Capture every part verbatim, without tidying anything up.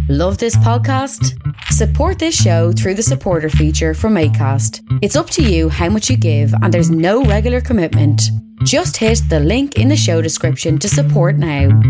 Love this podcast? Support this show through the supporter feature from Acast. It's up to you how much you give and there's no regular commitment. Just hit the link in the show description to support now.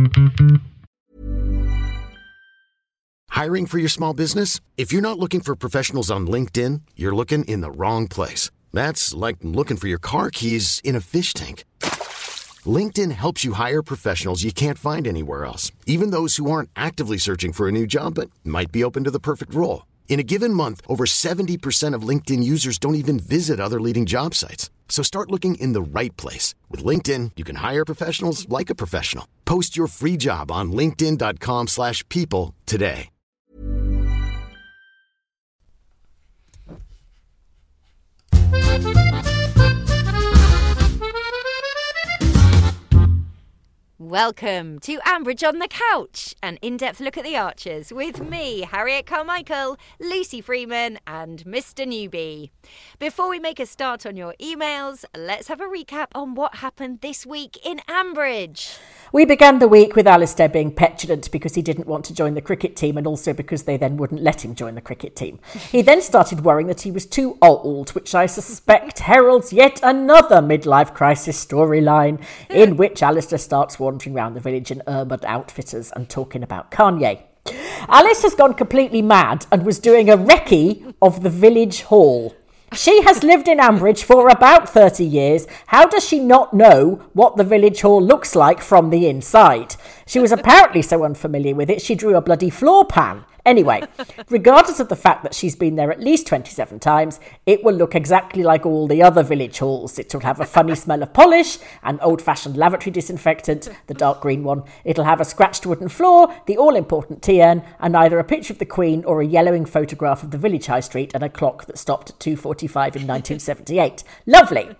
Hiring for your small business? If you're not looking for professionals on LinkedIn, you're looking in the wrong place. That's like looking for your car keys in a fish tank. LinkedIn helps you hire professionals you can't find anywhere else, even those who aren't actively searching for a new job but might be open to the perfect role. In a given month, over seventy percent of LinkedIn users don't even visit other leading job sites. So start looking in the right place. With LinkedIn, you can hire professionals like a professional. Post your free job on linkedin.com slash people today. Welcome to Ambridge on the Couch, an in-depth look at the Archers with me, Harriet Carmichael, Lucy Freeman and Mister Newbie. Before we make a start on your emails, let's have a recap on what happened this week in Ambridge. We began the week with Alistair being petulant because he didn't want to join the cricket team and also because they then wouldn't let him join the cricket team. He then started worrying that he was too old, which I suspect heralds yet another midlife crisis storyline in which Alistair starts wandering around the village in urban outfitters and talking about Kanye. Alice has gone completely mad and was doing a recce of the village hall. She has lived in Ambridge for about thirty years. How does she not know what the village hall looks like from the inside? She was apparently so unfamiliar with it, she drew a bloody floor pan. Anyway, regardless of the fact that she's been there at least twenty-seven times, it will look exactly like all the other village halls. It will have a funny smell of polish, an old-fashioned lavatory disinfectant, the dark green one. It'll have a scratched wooden floor, the all-important tea urn, and either a picture of the Queen or a yellowing photograph of the village high street and a clock that stopped at two forty-five in nineteen seventy-eight. Lovely.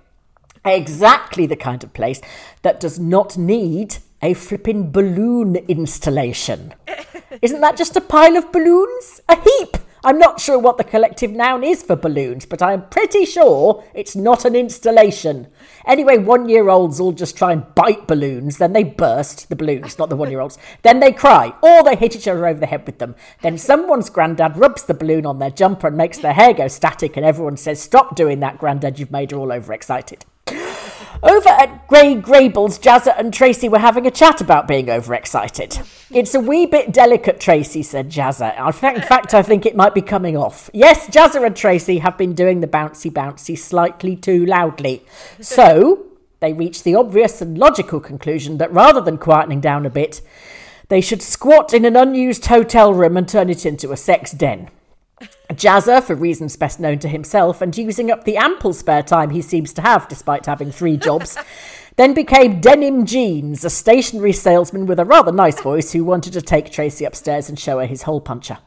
Exactly the kind of place that does not need a flipping balloon installation. Isn't that just a pile of balloons? A heap! I'm not sure what the collective noun is for balloons, but I'm pretty sure it's not an installation. Anyway, one-year-olds all just try and bite balloons, then they burst, the balloons, not the one-year-olds. Then they cry, or they hit each other over the head with them. Then someone's granddad rubs the balloon on their jumper and makes their hair go static, and everyone says, "Stop doing that, granddad, you've made her all overexcited." Over at Grey Grable's, Jazza and Tracy were having a chat about being overexcited. "It's a wee bit delicate, Tracy," said Jazza. In fact, I think it might be coming off. Yes, Jazza and Tracy have been doing the bouncy bouncy slightly too loudly. So they reached the obvious and logical conclusion that rather than quietening down a bit, they should squat in an unused hotel room and turn it into a sex den. Jazza, for reasons best known to himself, and using up the ample spare time he seems to have despite having three jobs, then became Denim Jeans, a stationery salesman with a rather nice voice who wanted to take Tracy upstairs and show her his hole puncher.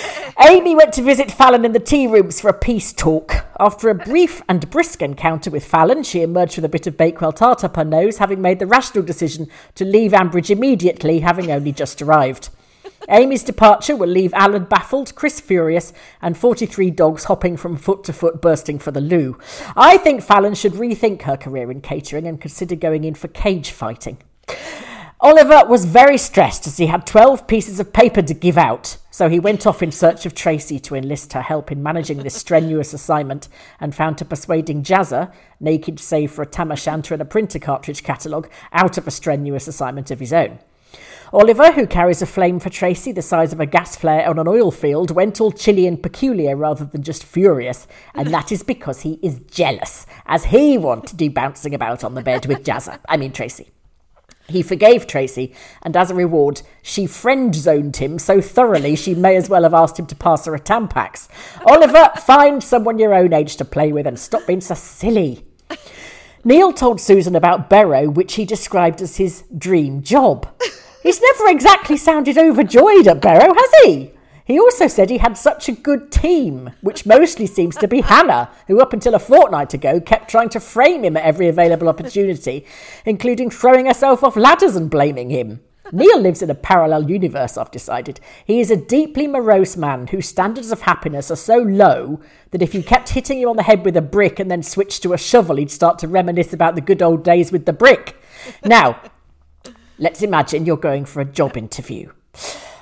Amy went to visit Fallon in the tea rooms for a peace talk. After a brief and brisk encounter with Fallon, she emerged with a bit of Bakewell tart up her nose, having made the rational decision to leave Ambridge immediately, having only just arrived. Amy's departure will leave Alan baffled, Chris furious, and forty-three dogs hopping from foot to foot bursting for the loo. I think Fallon should rethink her career in catering and consider going in for cage fighting. Oliver was very stressed as he had twelve pieces of paper to give out, so he went off in search of Tracy to enlist her help in managing this strenuous assignment and found her persuading Jazza, naked save for a tam o' shanter and a printer cartridge catalogue, out of a strenuous assignment of his own. Oliver, who carries a flame for Tracy the size of a gas flare on an oil field, went all chilly and peculiar rather than just furious, and that is because he is jealous, as he wanted to do bouncing about on the bed with Jazza, I mean Tracy. He forgave Tracy, and as a reward, she friend-zoned him so thoroughly she may as well have asked him to pass her a Tampax. Oliver, find someone your own age to play with and stop being so silly. Neil told Susan about Barrow, which he described as his dream job. He's never exactly sounded overjoyed at Barrow, has he? He also said he had such a good team, which mostly seems to be Hannah, who up until a fortnight ago kept trying to frame him at every available opportunity, including throwing herself off ladders and blaming him. Neil lives in a parallel universe, I've decided. He is a deeply morose man whose standards of happiness are so low that if you kept hitting him on the head with a brick and then switched to a shovel, he'd start to reminisce about the good old days with the brick. Now, let's imagine you're going for a job interview.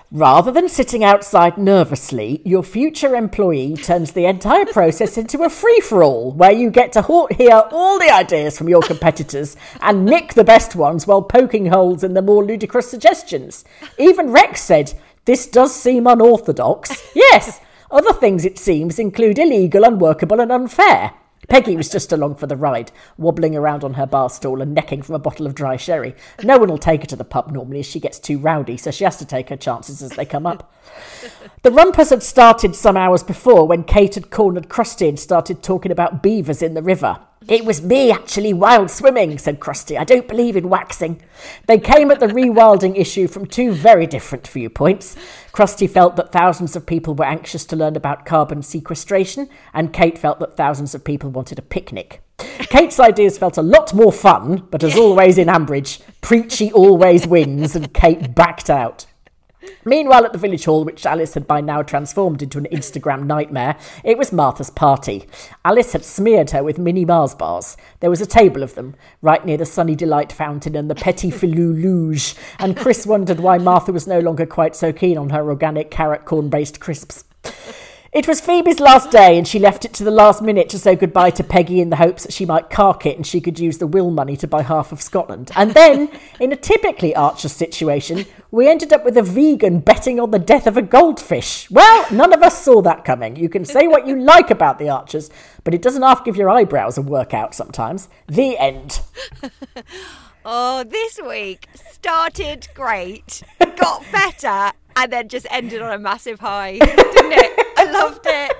Rather than sitting outside nervously, your future employee turns the entire process into a free-for-all, where you get to ho- hear all the ideas from your competitors and nick the best ones while poking holes in the more ludicrous suggestions. Even Rex said, "This does seem unorthodox." Yes, other things, it seems, include illegal, unworkable and unfair. Peggy was just along for the ride, wobbling around on her bar stool and necking from a bottle of dry sherry. No one will take her to the pub normally as she gets too rowdy, so she has to take her chances as they come up. The rumpus had started some hours before when Kate had cornered Krusty and started talking about beavers in the river. "It was me actually wild swimming," said Krusty. "I don't believe in waxing." They came at the rewilding issue from two very different viewpoints. Krusty felt that thousands of people were anxious to learn about carbon sequestration, and Kate felt that thousands of people wanted a picnic. Kate's ideas felt a lot more fun, but as always in Ambridge, preachy always wins, and Kate backed out. Meanwhile, at the village hall, which Alice had by now transformed into an Instagram nightmare, it was Martha's party. Alice had smeared her with mini Mars bars. There was a table of them, right near the Sunny Delight fountain and the Petit Filou Luge, and Chris wondered why Martha was no longer quite so keen on her organic carrot corn-based crisps. It was Phoebe's last day, and she left it to the last minute to say goodbye to Peggy in the hopes that she might cark it and she could use the will money to buy half of Scotland. And then, in a typically Archer situation, we ended up with a vegan betting on the death of a goldfish. Well, none of us saw that coming. You can say what you like about the Archers, but it doesn't half give your eyebrows a workout sometimes. The end. Oh, this week started great, got better, and then just ended on a massive high, didn't it? I loved it.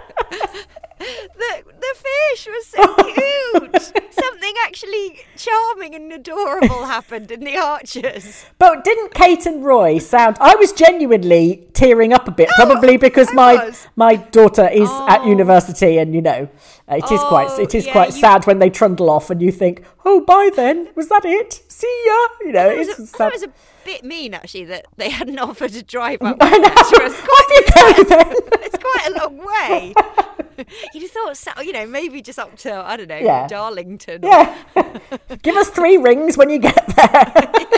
The the fish was so cute. Something actually charming and adorable happened in the Archers. But didn't Kate and Roy sound... I was genuinely tearing up a bit, probably because I my was. my daughter is Oh. at university, and, you know, it is Oh, quite it is yeah, quite you- sad when they trundle off and you think, oh, bye then, was that it? See ya? You know, It was, it's a, I sad. thought it was a bit mean, actually, that they hadn't offered to drive up. I know. It's Off you go then. It's quite a long way. You'd have thought, so- you know, maybe just up to, I don't know, Yeah. Darlington. Yeah. Give us three rings when you get there.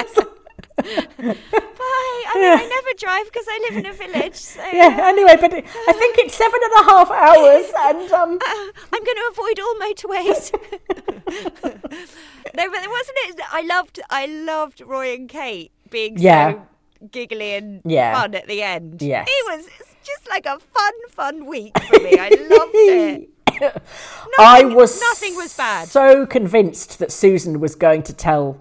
Bye. I mean, Yeah. I never drive because I live in a village. So Yeah, anyway, but it, I think it's seven and a half hours, and um, uh, I'm going to avoid all motorways. No, but wasn't it? I loved, I loved Roy and Kate being Yeah. so giggly and Yeah. fun at the end. Yes. It was just like a fun, fun week for me. I loved it. I Nothing- was nothing was bad. so convinced that Susan was going to tell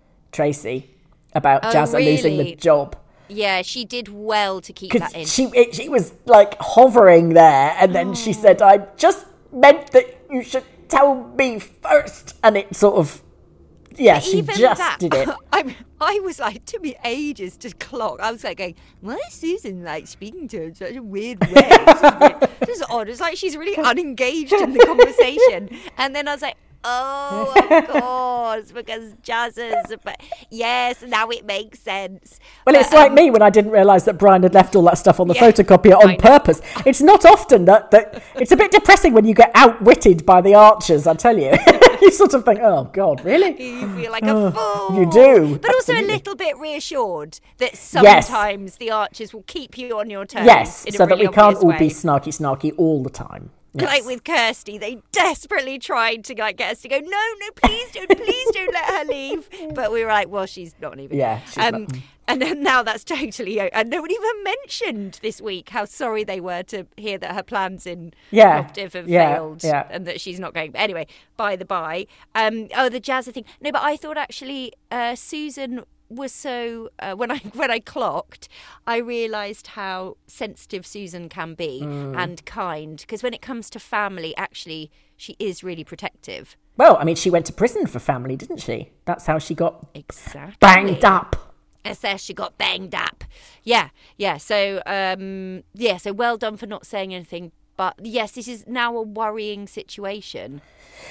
Tracy about Oh, Jazza losing the really? job. Yeah, she did well to keep that in. Because she it, she was like hovering there, and then she said, "I just meant that you should tell me first," and it sort of, yeah, she Even just that, did it. I, I was like, it took me ages to clock. I was like going, why is Susan like speaking to her in such a weird way? This is, weird. This is odd. It's like she's really unengaged in the conversation. And then I was like, oh, of course, because Jazza's. But yes, now it makes sense. Well, But, it's like um, me when I didn't realise that Brian had left all that stuff on the Yeah, photocopier I on know. purpose. It's not often that, that it's a bit depressing when you get outwitted by the Archers, I tell you. You sort of think, oh, God, really? You feel like a fool. you do, But also a absolutely. little bit reassured that Yes. sometimes the Archers will keep you on your toes. Yes, in a so that really we can't obvious all way. be snarky, snarky all the time. Yes. Like with Kirsty, they desperately tried to like get us to go, no, no, please don't, please don't let her leave. But we were like, well, she's not leaving. Yeah, she's um, not- And then now that's totally, and no one even mentioned this week how sorry they were to hear that her plans in Yeah, Plovdiv have yeah, failed yeah. and that she's not going. But anyway, by the by, um, oh, the Jazza thing. No, but I thought actually uh, Susan was so uh, when I when I clocked, I realised how sensitive Susan can be Mm. and kind, because when it comes to family, actually, she is really protective. Well, I mean, she went to prison for family, didn't she? That's how she got Exactly. banged up. As there she got banged up. Yeah, yeah. So, um, yeah. So well done for not saying anything. But yes, this is now a worrying situation.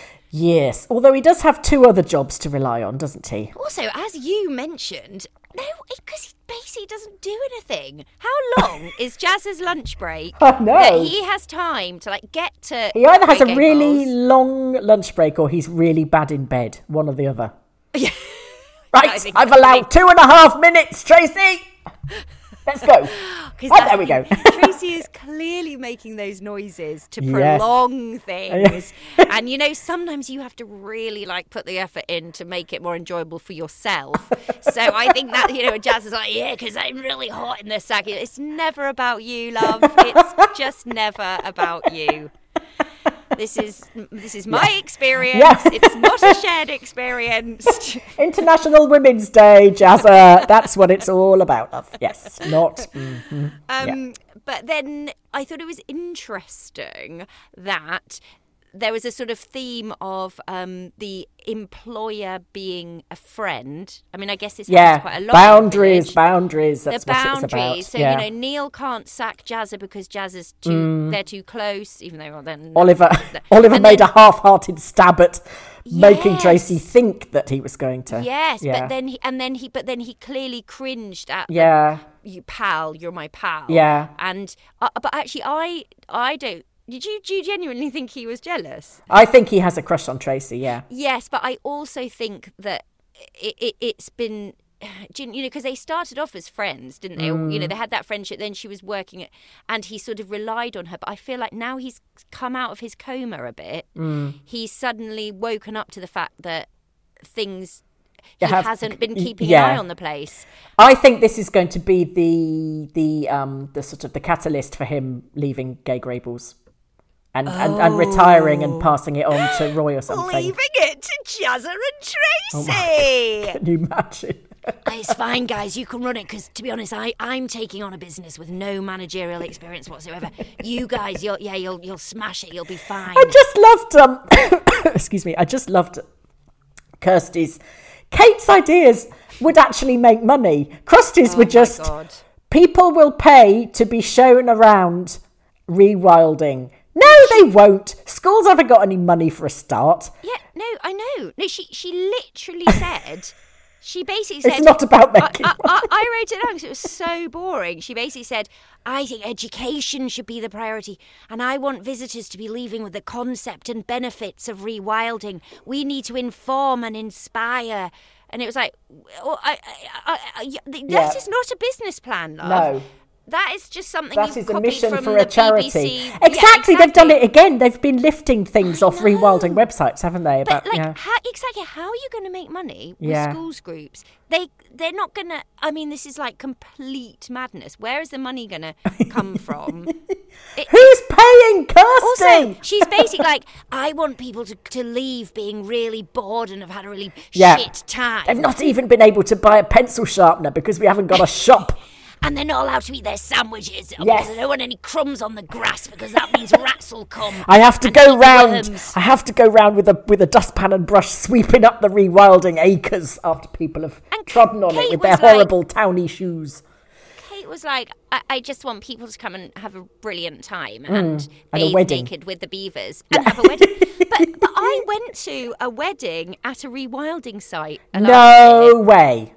Yes, although he does have two other jobs to rely on, doesn't he? Also, as you mentioned, no, because he basically doesn't do anything. How long is Jazz's lunch break? I know. That he has time to like get to. He either has a Grey really Gables. long lunch break or he's really bad in bed, one or the other. Yeah. Right, I think I've that's allowed two and a half minutes, Tracy! Let's go. Oh, there we go. Tracy is clearly making those noises to prolong yes. things. And, you know, sometimes you have to really, like, put the effort in to make it more enjoyable for yourself. So I think that, you know, Jazz is like, yeah, because I'm really hot in this sack. It's never about you, love. It's just never about you. This is this is my yeah. experience. Yeah. It's not a shared experience. International Women's Day, Jazza. That's what it's all about. Love. Yes, not. Mm-hmm. Um, yeah. But then I thought it was interesting that there was a sort of theme of um, the employer being a friend. I mean, I guess this yeah. happens quite a lot. Boundaries, boundaries. That's the what boundaries. It's about. So, yeah. you know, Neil can't sack Jazza because Jazza's too, mm. they're too close, even though well, then Oliver, Oliver made then, a half-hearted stab at yes. making Tracy think that he was going to. Yes, yeah. but then he, and then he, but then he clearly cringed at yeah. the, you pal, you're my pal. Yeah. And, uh, but actually, I, I don't, Did you, do you genuinely think he was jealous? I think he has a crush on Tracy, yeah. Yes, but I also think that it, it, it's been, you know, because they started off as friends, didn't they? Mm. You know, they had that friendship, then she was working at, and he sort of relied on her. But I feel like now he's come out of his coma a bit, mm. he's suddenly woken up to the fact that things... He have, hasn't been keeping yeah. an eye on the place. I think this is going to be the the um the sort of the catalyst for him leaving Gay Grables. And, oh. and and retiring and passing it on to Roy or something. Leaving it to Jazza and Tracy. Oh can you imagine? It's fine, guys. You can run it because, to be honest, I I'm taking on a business with no managerial experience whatsoever. You guys, you'll yeah, you'll you'll smash it. You'll be fine. I just loved um, excuse me. I just loved Kirsty's. Kate's ideas would actually make money. Krusty's oh were just people will pay to be shown around rewilding. No, they won't. Schools haven't got any money for a start. Yeah, no, I know. No, she she literally said, she basically said... It's not about making I, I, I, I wrote it down because it was so boring. She basically said, I think education should be the priority and I want visitors to be leaving with the concept and benefits of rewilding. We need to inform and inspire. And it was like, oh, I, I, I, that's yeah. just not a business plan, love. No. That is just something that you've is copied a mission from for the a charity. B B C. Exactly. Yeah, exactly, they've done it again. They've been lifting things I off know. rewilding websites, haven't they? But About, like, yeah. how, exactly, how are you going to make money with yeah. schools groups? They they're not going to. I mean, this is like complete madness. Where is the money going to come from? It, Who's paying Kirsty? Also, she's basically like, I want people to to leave being really bored and have had a really yeah. shit time. They've not even been able to buy a pencil sharpener because we haven't got a shop. And they're not allowed to eat their sandwiches yes. because they don't want any crumbs on the grass because that means rats will come. I have to go round. I have to go round with a with a dustpan and brush, sweeping up the rewilding acres after people have and trodden on Kate it with their like, horrible towny shoes. Kate was like, I, I just want people to come and have a brilliant time and mm, and bathe naked with the beavers and yeah. have a wedding. but, but I went to a wedding at a rewilding site. No way.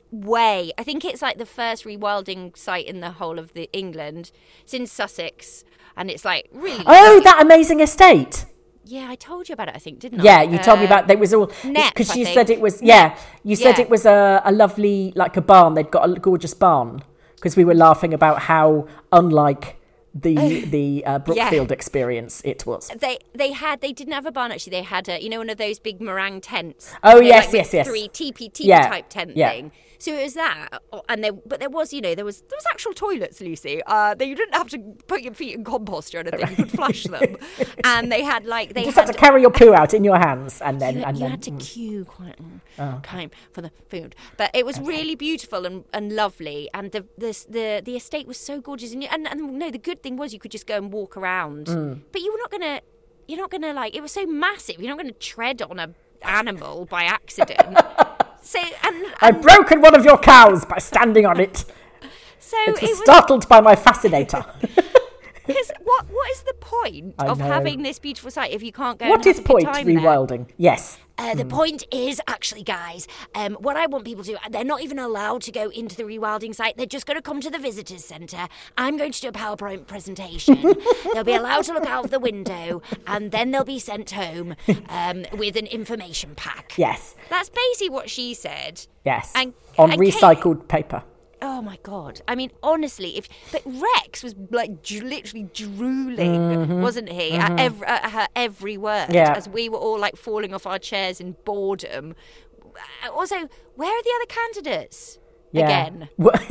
Way. I think it's like the first rewilding site in the whole of the England. It's in Sussex and it's like really Oh, lovely. that amazing estate. Yeah, I told you about it, I think, didn't I? Yeah, you uh, told me about it was all because you said it was yeah, you said yeah. it was a, a lovely like a barn. They'd got a gorgeous barn because we were laughing about how unlike the the uh, Brookfield yeah. experience it was. They they had they didn't have a barn actually. They had a, you know, one of those big meringue tents. Oh you know, yes, like yes, yes. Three teepee teepee yeah. type tent yeah. thing. So it was that, and there, but there was, you know, there was there was actual toilets, Lucy. Uh, they, you didn't have to put your feet in compost or anything. You could flush them, and they had like they you just had had to carry your poo out in your hands, and then you, and you then, had to mm. queue quite oh. time for the food. But it was okay. really beautiful and, and lovely, and the the the the estate was so gorgeous. And and, and no, the good thing was you could just go and walk around, mm. but you were not gonna you're not gonna like it was so massive. You're not gonna tread on a animal by accident. So and, and I've broken one of your cows by standing on it. So it was, it was startled by my fascinator. Because what what is the point I of know. having this beautiful site if you can't go? What and have is a good point time rewilding? There? Yes. Uh, the mm. point is, actually, guys, um, what I want people to do, they're not even allowed to go into the rewilding site. They're just going to come to the visitors centre. I'm going to do a PowerPoint presentation. They'll be allowed to look out of the window, and then they'll be sent home um, with an information pack. Yes. That's basically what she said. Yes. And, on and recycled Kate, paper. oh my God. I mean, honestly, if but Rex was like dr- literally drooling, mm-hmm. wasn't he, mm-hmm. at, every, at her every word, yeah. as we were all like falling off our chairs in boredom. Also, where are the other candidates? Yeah. Again.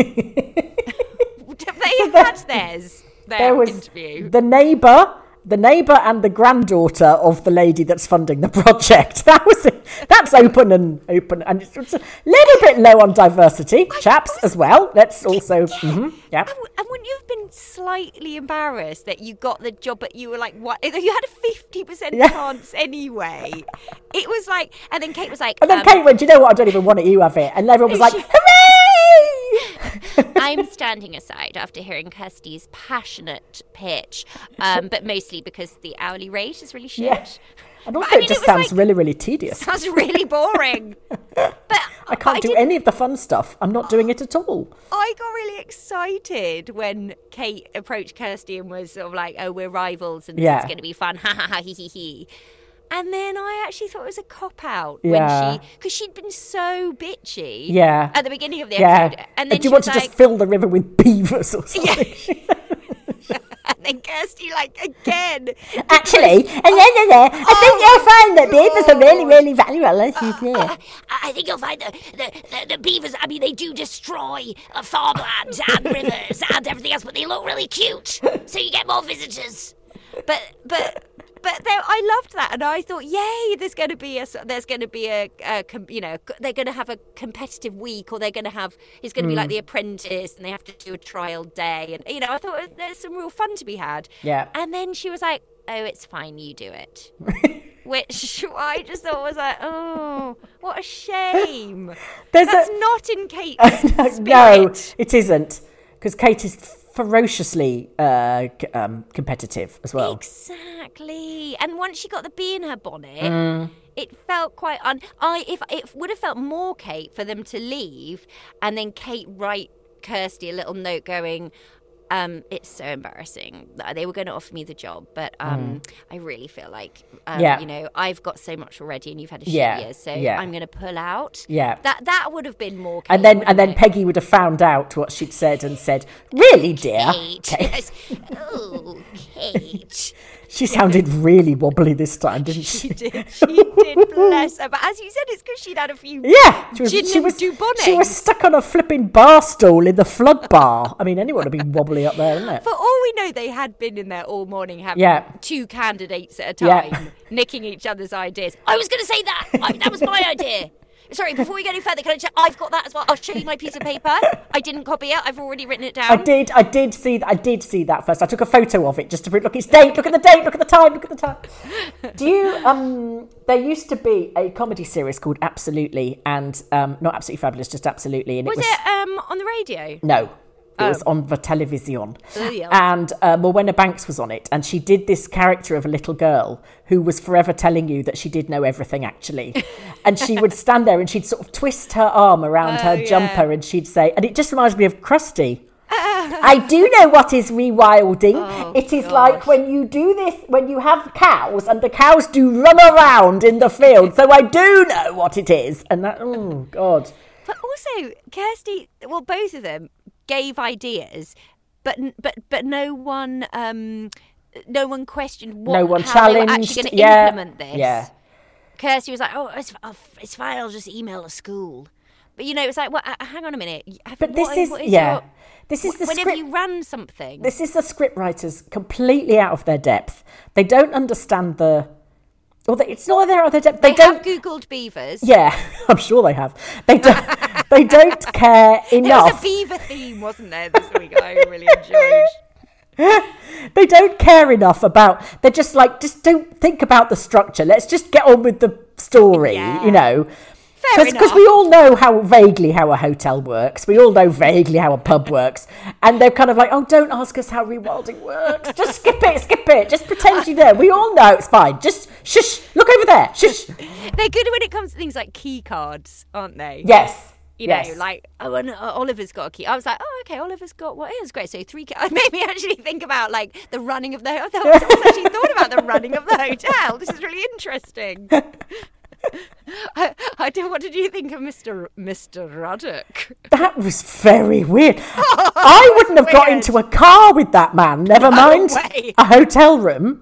They so had theirs. Their there was interview. The neighbour, the neighbour, and the granddaughter of the lady that's funding the project. That was it. That's open and open, and it's, it's a little bit low on diversity, chaps, as well. Let's also, yeah. Mm-hmm, yeah. And, and wouldn't you have been slightly embarrassed that you got the job, but you were like, what? You had a fifty percent Yeah. chance anyway. It was like, and then Kate was like, And then um, Kate went, "Do you know what? I don't even want it. You have it." And everyone was like, She- "Hooray!" I'm standing aside after hearing Kirsty's passionate pitch, um, but mostly because the hourly rate is really shit. Yeah. And also, I mean, it just it was sounds like- really, really tedious. Sounds really boring. But I can't I do didn't- any of the fun stuff. I'm not doing it at all. I got really excited when Kate approached Kirsty and was sort of like, oh, we're rivals and this Yeah. is going to be fun. Ha ha ha, he he he. And then I actually thought it was a cop-out Yeah. when she, because she'd been so bitchy Yeah. at the beginning of the Yeah. episode. And then do you she want was to like, just fill the river with beavers or something? and then Kirsty, like, again. Actually, and then, and then, I think you'll find that beavers are really, really valuable. As you say. I, I think you'll find the, the, the, the beavers, I mean, they do destroy uh, farmland and rivers and everything else, but they look really cute, so you get more visitors. But, but... But there, I loved that, and I thought, "Yay! There's going to be a, there's going to be a, a, you know, they're going to have a competitive week, or they're going to have, it's going to Mm. be like The Apprentice, and they have to do a trial day, and you know, I thought there's some real fun to be had." Yeah. And then she was like, "Oh, it's fine, you do it," which I just thought was like, "Oh, what a shame." There's That's a- not in Kate's no, spirit. no, it isn't. Because Kate is ferociously uh, c- um, competitive as well. Exactly. And once she got the bee in her bonnet, Mm. it felt quite un. I if it would have felt more Kate for them to leave, and then Kate write Kirsty a little note going, um, "It's so embarrassing. They were going to offer me the job, but um, I really feel like, um, Yeah. you know, I've got so much already, and you've had a shit Yeah, year, so yeah. I'm going to pull out." Yeah. That that would have been more. Kate, And then, and wouldn't then it? Peggy would have found out what she'd said and said, "Really, dear?" Kate. Kate. Yes. Oh, Kate. She sounded really wobbly this time, didn't she? She did. She did, bless her. But as you said, it's because she'd had a few Yeah, she was. gin She and was. Dubonnet. She was stuck on a flipping bar stool in the flood bar. I mean, anyone would be wobbly up there, isn't it? For all we know, they had been in there all morning having Yeah. two candidates at a Yeah. time, nicking each other's ideas. I was going to say that. I, that was my idea. Sorry, before we go any further, can I check? I've got that as well. I'll show you my piece of paper. I didn't copy it. I've already written it down. I did. I did see. th- I did see that first. I took a photo of it just to prove. Look, it's date. Look at the date. Look at the time. Look at the time. Do you? Um, there used to be a comedy series called Absolutely, and um, not Absolutely Fabulous, just Absolutely, and Was it was it um, on the radio? no. It was on the television. Oh, yeah. And uh, Morwenna Banks was on it. And she did this character of a little girl who was forever telling you that she did know everything, actually. And she would stand there and she'd sort of twist her arm around Oh, her yeah. jumper and she'd say, and it just reminds me of Krusty. I do know what is rewilding. Oh, it is God. like when you do this, when you have cows and the cows do run around in the field. So I do know what it is. And that, oh, God. But also, Kirsty, well, both of them gave ideas, but but but no one um, no one questioned what, No one how they were challenged, actually going to yeah, implement this. yeah. Kirsty was like, "Oh, it's, oh, it's fine. I'll just email the school." But you know, it's like, well, uh, hang on a minute. Have- But this what- is, what is yeah. your- This is the whenever script. you ran something. This is the script writers completely out of their depth. They don't understand the. Or they, it's not they're out of their depth. They, they don't. have Googled beavers. Yeah, I'm sure they have. They don't. they don't care There enough. was a beaver theme, wasn't there, this week? I really enjoyed. They don't care enough about. They're just like, just don't think about the structure. Let's just get on with the story. Yeah. You know. Fair Because enough. we all know how vaguely how a hotel works. We all know vaguely how a pub works. And they're kind of like, oh, don't ask us how rewilding works. Just skip it, skip it. Just pretend you know. We all know it's fine. Just shush. Look over there. Shush. They're good when it comes to things like key cards, aren't they? Yes. You know, yes. like, oh, and uh, Oliver's got a key. I was like, oh, okay, Oliver's got what is great. So three. Ca- it made me actually think about like the running of the hotel. I was actually thought about the running of the hotel. This is really interesting. I, I don't. What did you think of Mister Mister Ruddock? That was very weird. I wouldn't have got Weird. into a car with that man, never mind way. a hotel room.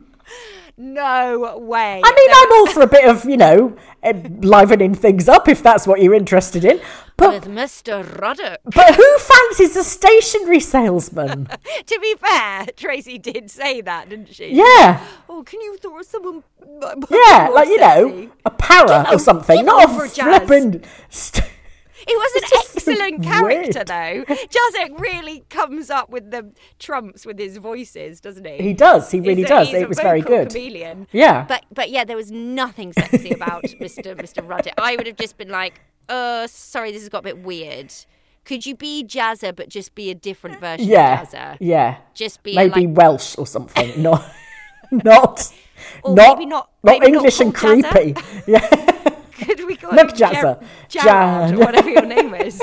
No way. I mean, I'm all for a bit of, you know, eh, livening things up if that's what you're interested in. But, With Mister Ruddock. but who fancies a stationery salesman? To be fair, Tracy did say that, didn't she? Yeah. Oh, can you throw someone? Yeah, more like, you know, sexy? a para Give or something. give Not over, a Jazz. flipping... St- He was an It's just so excellent character, weird. though. Jazek really comes up with the trumps with his voices, doesn't he? he does, he really He's a- does. he's a It was very vocal good. Chameleon. Yeah. But but yeah, there was nothing sexy about Mister Mister Ruddock. I would have just been like, uh, sorry, this has got a bit weird. Could you be Jazza, but just be a different version Yeah, of Jazza? yeah. Just be Maybe like, Welsh or something. Not, not, or not, maybe not, not maybe English not and called Jazza. creepy. Yeah. Could we call Look, it Jar- Jazza. Jarrod, Jan. or whatever your name is?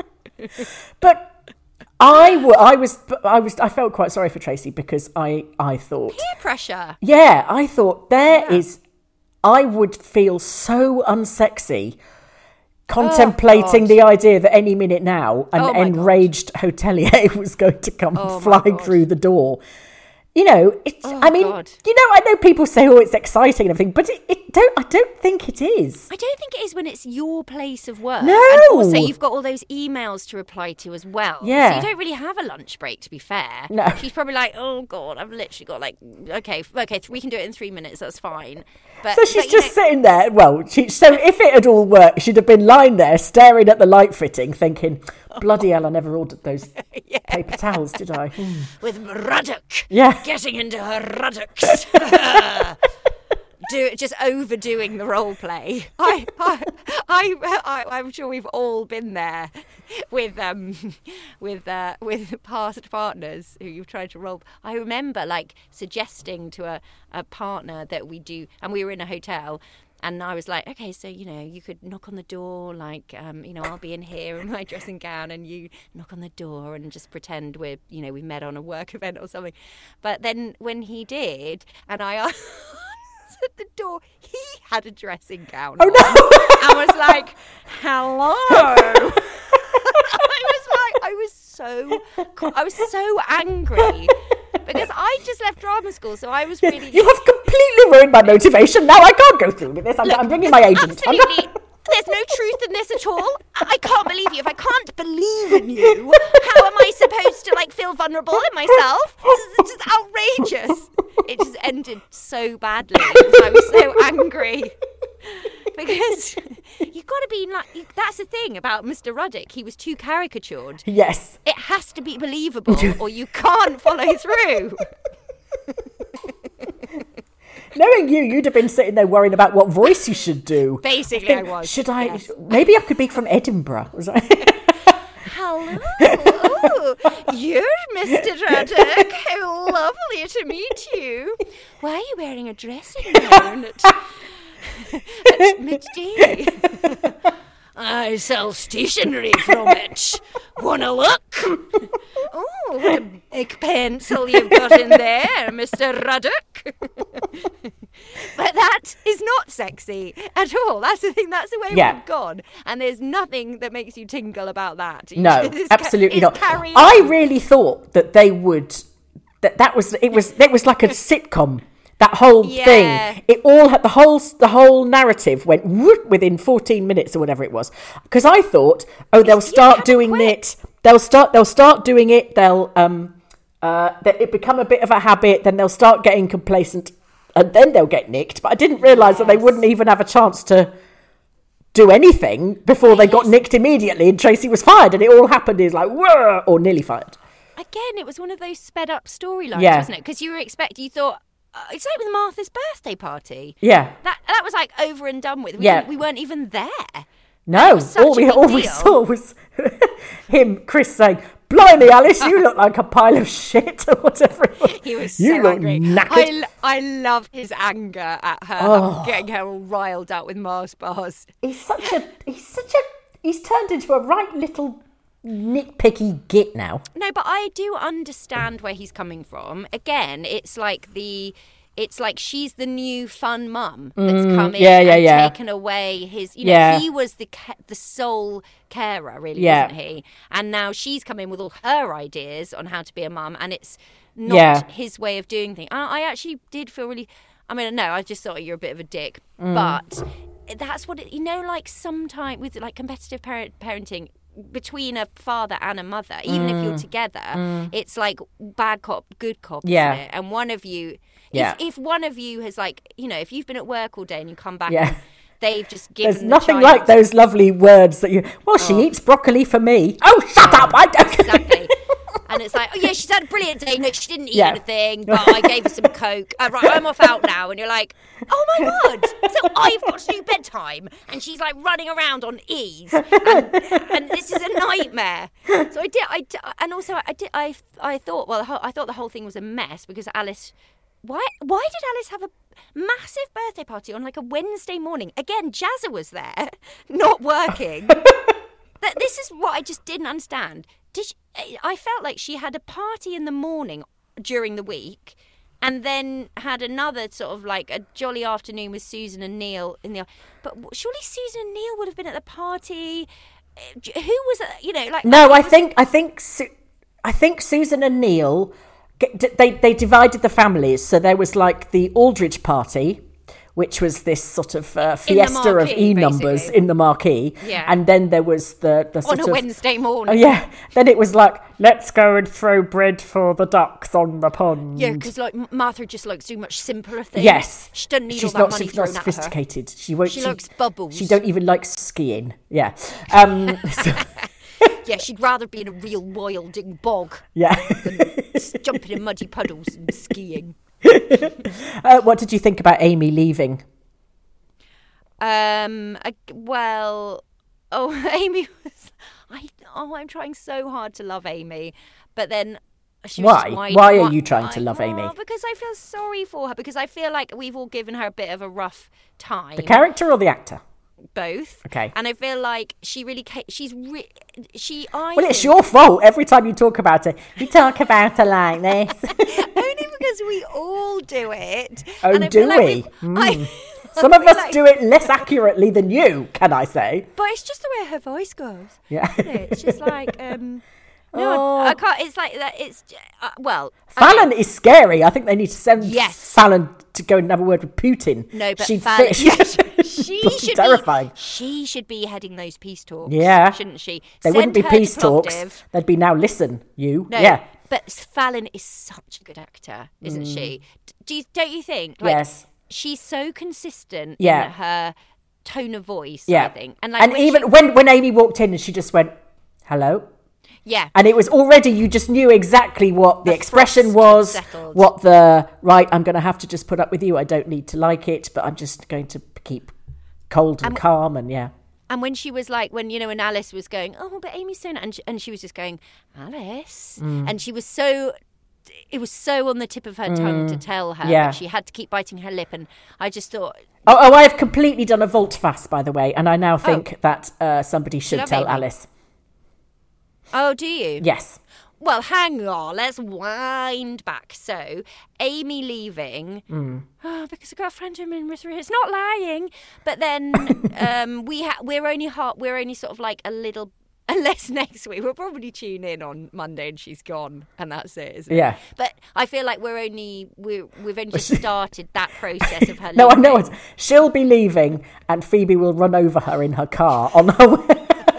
But I, w- I was, I was, I felt quite sorry for Tracy because I, I thought, Peer pressure. yeah, I thought there is, I would feel so unsexy contemplating God. the idea that any minute now an Oh, my God. enraged hotelier was going to come Oh, my flying God. through the door. You know, it's, Oh, I mean, God. you know, I know people say, oh, it's exciting and everything, but it, it don't, I don't think it is. I don't think it is when it's your place of work. No. And also, you've got all those emails to reply to as well. Yeah. So you don't really have a lunch break, to be fair. No. She's probably like, oh, God, I've literally got like, okay, okay, we can do it in three minutes. That's fine. But, So she's but, you just know, sitting there. Well, she, so if it had all worked, she'd have been lying there staring at the light fitting, thinking, "Bloody hell! I never ordered those paper towels, did I?" Hmm. with Ruddock. Yeah. Getting into her Ruddocks. Do, just overdoing the role play. I, I, I, I, I'm sure we've all been there with um, with uh, with past partners who you've tried to role. I remember like suggesting to a, a partner that we do, and we were in a hotel. And I was like, okay, so, you know, you could knock on the door, like, um, you know, I'll be in here in my dressing gown and you knock on the door and just pretend we're, you know, we met on a work event or something. But then when he did, and I answered the door, he had a dressing gown Oh on. no! I was like, hello. I was like, I was so, I was so angry. Because I just left drama school, so I was really... You have completely ruined my motivation. Now I can't go through with this. I'm, Look, I'm bringing my agent. I'm Absolutely. There's no truth in this at all. I can't believe you. If I can't believe in you, how am I supposed to like feel vulnerable in myself? It's just outrageous. It just ended so badly because I was so angry. Because you've got to be like, you, that's the thing about Mister Ruddock. He was too caricatured. Yes. It has to be believable or you can't follow through. Knowing you, you'd have been sitting there worrying about what voice you should do. Basically, Think, I was. Should I? yes. Maybe I could be from Edinburgh. Was I? Hello, oh, you're Mister Ruddock. How lovely to meet you. Why are you wearing a dressing gown at, at midday? I sell stationery from it. Wanna look? Oh, what a big pencil you've got in there, Mister Ruddock. But that is not sexy at all. That's the thing. That's the way Yeah. we've gone. And there's nothing that makes you tingle about that. No, It's ca- absolutely it's not. carry I on. really thought that they would. That that was it was it was like a sitcom. That whole Yeah. thing, it all had the whole the whole narrative went whoop within fourteen minutes or whatever it was. Because I thought, oh, they'll yeah, start have it doing quick. it. They'll start. They'll start doing it. They'll um, uh, that it become a bit of a habit. Then they'll start getting complacent, and then they'll get nicked. But I didn't realise that they Yes. wouldn't even have a chance to do anything before they got nicked immediately. And Tracy was fired, and it all happened. Is like whoa, or nearly fired. Again, it was one of those sped up storylines, Yeah. wasn't it? Because you were expecting, you thought, uh, it's like with Martha's birthday party. Yeah. That that was like over and done with. We, Yeah. didn't- we weren't even there. No, was such all a we big all we deal. saw was him, Chris, saying, "Blimey, Alice, you look like a pile of shit," or whatever it was. He was you so look angry. knackered. I, l- I love his anger at her, Oh. getting her all riled up with Mars bars. He's such a he's such a he's turned into a right little nitpicky git now. No, but I do understand where he's coming from. Again, it's like the it's like she's the new fun mum that's Mm, come in yeah, yeah, and yeah. taken away his, you know, Yeah. he was the ca- the sole carer, really, Yeah. wasn't he? And now she's come in with all her ideas on how to be a mum, and it's not Yeah. his way of doing things. I, I actually did feel really, I mean, no, I just thought you're a bit of a dick, Mm. but that's what, it, you know, like sometimes with like competitive parent, parenting, between a father and a mother, even if you're together, it's like bad cop, good cop, Yeah. isn't it? And one of you, Yeah. if, if one of you has like, you know, if you've been at work all day and you come back Yeah. and they've just given There's the nothing child- like those lovely words that you. Well, she eats broccoli for me. Oh, shut up! I don't. Exactly. And it's like, oh yeah, she's had a brilliant day. No, she didn't eat Yeah. anything, but I gave her some Coke. Uh, right, I'm off out now. And you're like, oh my God. So I've got to do bedtime. And she's like running around on E's. And, and this is a nightmare. So I did, I did, and also I did, I, I thought, well, the whole- I thought the whole thing was a mess because Alice, why, why did Alice have a massive birthday party on like a Wednesday morning? Again, Jazza was there, not working. That this is what I just didn't understand. Did she, I felt like she had a party in the morning during the week, and then had another sort of like a jolly afternoon with Susan and Neil in the. But surely Susan and Neil would have been at the party. Who was, you know, like? No, I was- think I think Su- I think Susan and Neil get- they they divided the families. So there was like the Aldridge party, which was this sort of uh, fiesta of marquee, E numbers basically. in the marquee. Yeah. And then there was the the sort on a of Wednesday oh morning. yeah. Then it was like, let's go and throw bread for the ducks on the pond. Yeah, because like Martha just likes do much simpler things. Yes, she doesn't need she's all that not, money she's not thrown at her. sophisticated. She won't. She likes bubbles. She don't even like skiing. Yeah. Um, so- Yeah, she'd rather be in a real wilding bog yeah. than jumping in muddy puddles and skiing. uh, what did you think about Amy leaving? Um. I, well, oh, Amy was. I. Oh, I'm trying so hard to love Amy, but then. She was Why? just whining- Why are why- you trying to why- love Amy? Oh, because I feel sorry for her. Because I feel like we've all given her a bit of a rough time. The character or the actor? Both. Okay. And I feel like she really. ca- She's. Re- she. I. Well, it's think- your fault every time you talk about her. You talk about her like this. Only because we all do it. Oh, And I do feel like we? we've- I- Some of I feel us like- do it less accurately than you, can I say? But it's just the way her voice goes. Yeah. Isn't it? It's just like, um, no, Oh. I, I can't. It's like that. It's uh, well, Fallon okay. is scary. I think they need to send Yes. Fallon to go and have a word with Putin. No, but She'd Fallon, fit- she bloody should terrifying. be. She should be heading those peace talks. Yeah. shouldn't she? They Send wouldn't be her peace to talks. Plovdiv. They'd be now listen, you. No, Yeah. but Fallon is such a good actor, isn't she? D- Do you, don't you think? Like, Yes. She's so consistent Yeah. in her tone of voice. Yeah. I think, and like, and when even she- when, when Amy walked in and she just went, hello. yeah, And it was already, you just knew exactly what the, The expression frost was, had settled. what the, right, I'm going to have to just put up with you. I don't need to like it, but I'm just going to keep cold and calm and yeah. And when she was like, when, you know, when Alice was going, oh, but Amy's so, and she, and she was just going, Alice. Mm. And she was so, it was so on the tip of her tongue to tell her. Yeah. But she had to keep biting her lip. And I just thought, Oh, oh, I have completely done a volte-face, by the way, and I now think that uh, somebody should love tell Amy. Alice. oh, do you? Yes. Well, hang on. Let's wind back. So, Amy leaving Mm. oh, because a girlfriend I'm in with her. It's not lying. But then um, we ha- we're only hot. We're only sort of like a little. Unless next week we'll probably tune in on Monday and she's gone and that's it, isn't it? Yeah. But I feel like we're only we're, we've only just started that process of her. No, I know leaving. it. She'll be leaving, and Phoebe will run over her in her car on her way.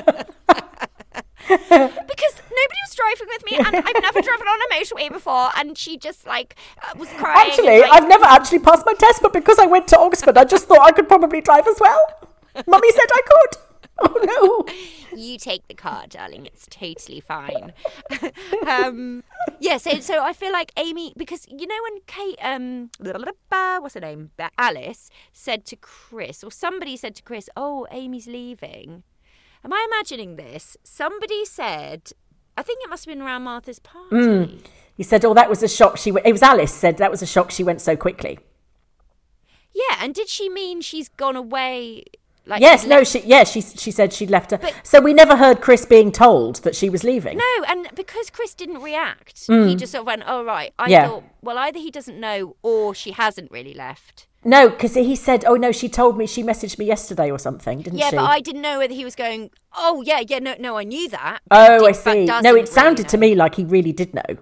Because nobody was driving with me and I've never driven on a motorway before and she just like uh, was crying. Actually, and, like, I've never actually passed my test, but because I went to Oxford, I just thought I could probably drive as well. Mummy said I could. Oh no. You take the car, darling. It's totally fine. um, yeah, so so I feel like Amy, because you know when Kate, um, what's her name, Alice said to Chris, or somebody said to Chris, "Oh, Amy's leaving." Am I imagining this? Somebody said, I think it must have been around Martha's party. He said, "Oh, that was a shock." She went. It was Alice said that was a shock. She went so quickly. Yeah, and did she mean she's gone away? Like yes, she'd no, left- she yeah, she she said she'd left her. But- so we never heard Chris being told that she was leaving. No, and because Chris didn't react, he just sort of went, oh, right. I Yeah. thought, well, either he doesn't know or she hasn't really left. No, because he said, oh, no, she told me, she messaged me yesterday or something, didn't Yeah, she? but I didn't know whether he was going, oh, yeah, yeah, no, no, I knew that. Oh, I Dick Butt see. doesn't No, it really sounded to know. me like he really did know.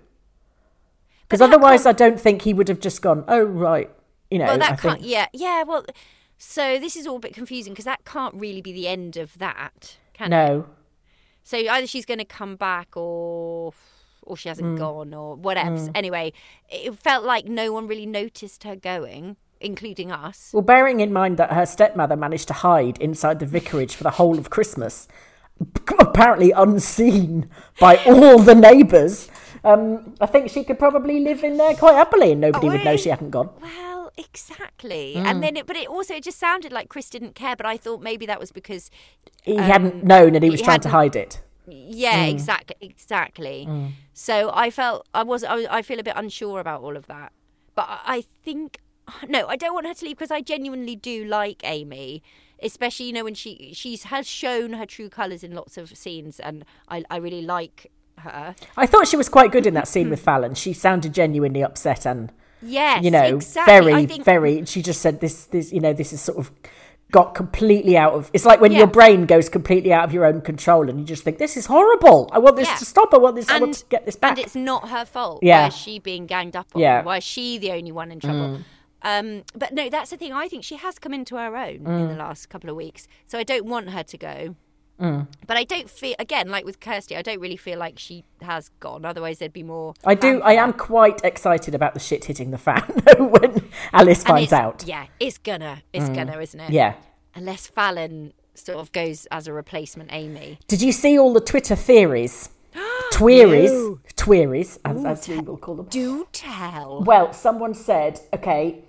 Because that otherwise, I can't- don't think he would have just gone, oh, right. You know, Well, that I can't, think. yeah, yeah, well, so this is all a bit confusing because that can't really be the end of that, can it? No. So either she's going to come back or or she Mm. hasn't gone or whatever. Anyway, it felt like no one really noticed her going, including us. Well, bearing in mind that her stepmother managed to hide inside the vicarage for the whole of Christmas, apparently unseen by all the neighbours, um, I think she could probably live in there quite happily and nobody Oh, would know eh? she hadn't gone. Well, exactly. Mm. And then, it, but it also it just sounded like Chris didn't care. But I thought maybe that was because, He um, hadn't known and he was he trying to hadn't- hide it. yeah, Mm. exactly, exactly. So I felt I was I, I feel a bit unsure about all of that. But I, I think no, I don't want her to leave because I genuinely do like Amy. Especially, you know, when she she's has shown her true colours in lots of scenes, and I, I really like her. I thought she was quite good in that scene with Fallon. She sounded genuinely upset and, Yes, you know, exactly. very, I think, very, she just said this, this, you know, this is sort of got completely out of, it's like when Yeah. your brain goes completely out of your own control and you just think, this is horrible. I want this Yeah. to stop. I want this, I want And- to get this back. and it's not her fault. Yeah. Why is she being ganged up on? Yeah. Why is she the only one in trouble? Um, but no, that's the thing. I think she has come into her own in the last couple of weeks. So I don't want her to go. But I don't feel, again, like with Kirsty, I don't really feel like she has gone. Otherwise, there'd be more. I do, I am quite excited about the shit hitting the fan when Alice And finds it's- out. Yeah, it's gonna. It's gonna, isn't it? Yeah. Unless Fallon sort of goes as a replacement Amy. Did you see all the Twitter theories? Tweeries. Tweeries, as, as we will call them. Do tell. Well, someone said, okay,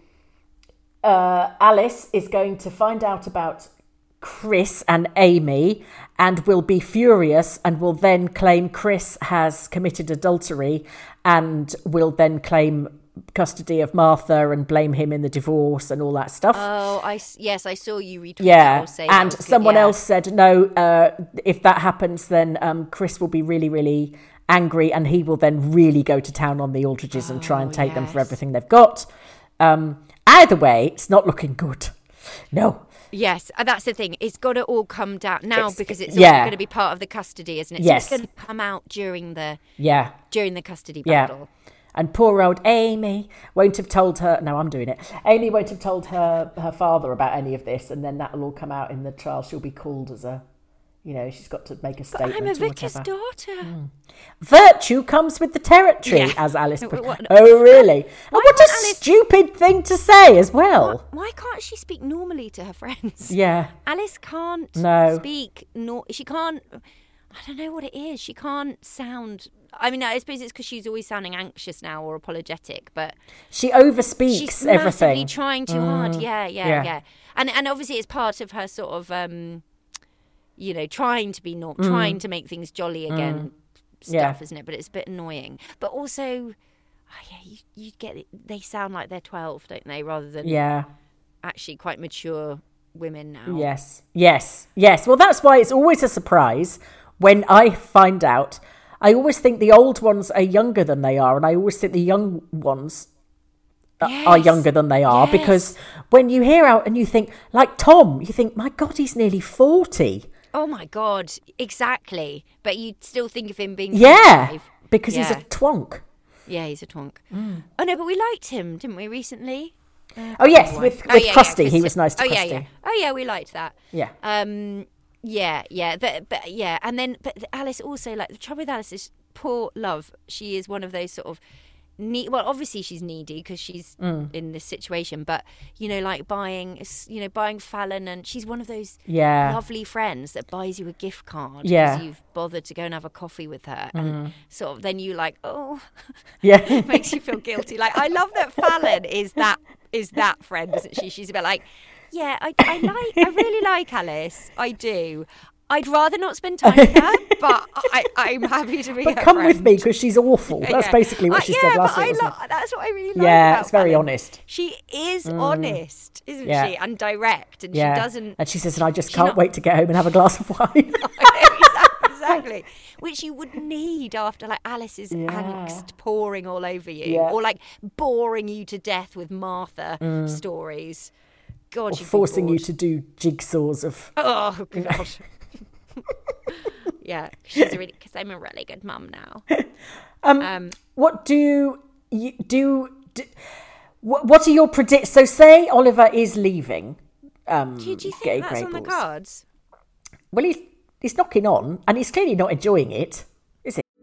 uh, Alice is going to find out about Chris and Amy and will be furious and will then claim Chris has committed adultery and will then claim custody of Martha and blame him in the divorce and all that stuff. Oh, I s- yes, I saw you retweet that Yeah, or say that and was good, someone yeah. else said, no, uh, if that happens, then um, Chris will be really, really angry and he will then really go to town on the Aldridges and try and take them for yes. everything they've got. Um, either way, it's not looking good. No. Yes, and that's the thing. It's got to all come down now It's- because it's yeah. all going to be part of the custody, isn't it? Yes. So it's going to come out during the Yeah. during the custody Yeah. battle. And poor old Amy won't have told her. No, I'm doing it. Amy won't have told her her father about any of this, and then that'll all come out in the trial. She'll be called as a, you know, she's got to make a But statement. I'm a or vicar's whatever. daughter. Virtue comes with the territory, Yeah. as Alice put. What- Oh, really? And what a can't Alice- stupid thing to say as well. Why can't she speak normally to her friends? Yeah. Alice can't No. speak. Nor she can't. I don't know what it is. She can't sound. I mean, I suppose it's because she's always sounding anxious now or apologetic, but She overspeaks she's everything. massively trying too hard. Yeah, yeah, Yeah. yeah, And and obviously it's part of her sort of, um, you know, trying to be not trying to make things jolly again, stuff, Yeah. isn't it? But it's a bit annoying. But also, oh yeah, you, you get it. They sound like they're twelve, don't they? Rather than Yeah. actually quite mature women now. Yes, yes, yes. Well, that's why it's always a surprise when I find out. I always think the old ones are younger than they are, and I always think the young ones a- are Yes, younger than they are yes. because when you hear out and you think, like Tom, you think, my God, he's nearly forty. Oh my God, exactly. But you still think of him being Yeah, twenty-five. because he's a Yeah. twonk. Yeah, he's a twonk. Oh no, but we liked him, didn't we, recently? Oh, yes, with, Oh, with yeah, Krusty. yeah, he Krusty. was nice to oh, Krusty. Yeah, yeah. Oh yeah, we liked that. Yeah. Um, yeah, yeah, but but yeah, and then but Alice also, like, the trouble with Alice is, poor love. She is one of those sort of need. Well, obviously she's needy because she's Mm. in this situation, but you know, like buying, you know, buying Fallon, and she's one of those Yeah. lovely friends that buys you a gift card Yeah. because you've bothered to go and have a coffee with her, and sort of then you like, oh, Yeah. it makes you feel guilty. Like, I love that Fallon is that is that friend, isn't she? She's a bit like, yeah, I, I like, I really like Alice. I do. I'd rather not spend time with her, but I, I'm happy to be But her come friend. with me because she's awful. That's Yeah. basically what Uh, she yeah, said last but week. I wasn't lo- it? that's what I really like Yeah, about it's very Fallon. honest. She is honest, isn't Yeah. she? And direct, and Yeah. she doesn't... And she says, and I just she's can't not- wait to get home and have a glass of wine. exactly, exactly. Which you would need after like Alice's Yeah. angst pouring all over you, Yeah. or like boring you to death with Martha stories. God, Or you'd be forcing you bored. to do jigsaws of... Oh God. Yeah, she's a really because I'm a really good mum now. Um, Um, what do you do? do what, what are your predict? So say Oliver is leaving. Um, do, do you Gay think that's on the Graples. cards? Well, he's he's knocking on, and he's clearly not enjoying it, is he?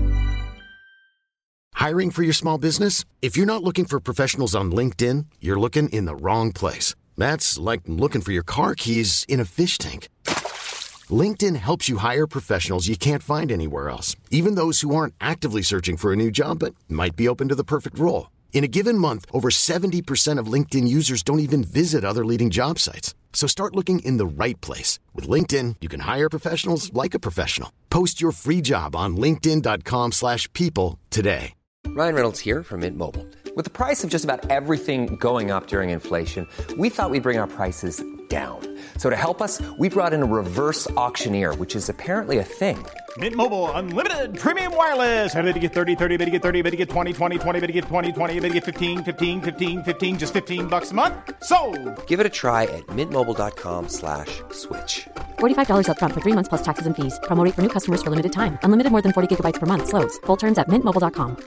Hiring for your small business? If you're not looking for professionals on LinkedIn, you're looking in the wrong place. That's like looking for your car keys in a fish tank. LinkedIn helps you hire professionals you can't find anywhere else, even those who aren't actively searching for a new job but might be open to the perfect role. In a given month, over seventy percent of LinkedIn users don't even visit other leading job sites. So start looking in the right place. With LinkedIn, you can hire professionals like a professional. Post your free job on linkedin.com slash people today. Ryan Reynolds here from Mint Mobile. With the price of just about everything going up during inflation, we thought we'd bring our prices down. So to help us, we brought in a reverse auctioneer, which is apparently a thing. Mint Mobile Unlimited Premium Wireless. How to get thirty, thirty, bit to get thirty, bit to get twenty, twenty, twenty, bit to get twenty, twenty, bit to get fifteen, fifteen, fifteen, fifteen, just fifteen bucks a month? Sold! Give it a try at mintmobile.com slash switch. forty-five dollars up front for three months plus taxes and fees. Promo rate for new customers for limited time. Unlimited more than forty gigabytes per month. Slows full terms at mint mobile dot com.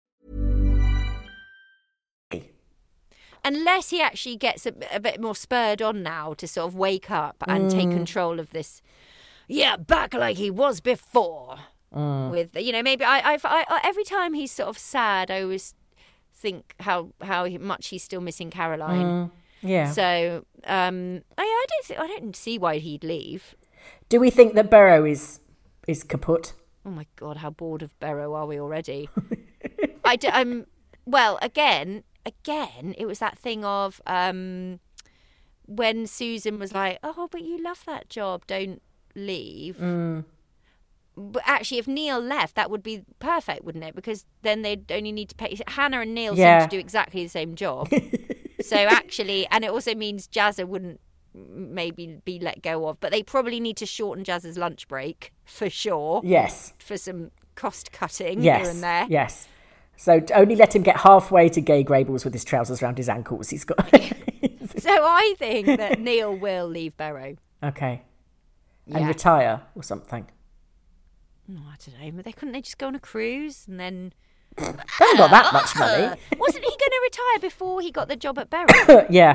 Unless he actually gets a, a bit more spurred on now to sort of wake up and take control of this. Yeah, back like he was before. With you know, maybe I, I, I, every time he's sort of sad, I always think how how much he's still missing Caroline. Yeah. So um, I, I don't think, I don't see why he'd leave. Do we think that Burrow is is kaput? Oh my God, how bored of Barrow are we already? I d- um, well, again, again, it was that thing of um, when Susan was like, "Oh, but you love that job, don't leave." Mm. But actually, if Neil left, that would be perfect, wouldn't it? Because then they'd only need to pay. Hannah and Neil Yeah. seem to do exactly the same job. So actually, and it also means Jazza wouldn't maybe be let go of, but they probably need to shorten Jazza's lunch break for sure. Yes. For some cost cutting Yes. here and there. Yes. So to only let him get halfway to Gay Graples with his trousers around his ankles. He's got. So I think that Neil will leave Barrow. Okay. And Yeah. retire or something. Oh, I don't know, but they couldn't they just go on a cruise and then They haven't got that much money. wasn't he going to retire before he got the job at Barrow? Yeah.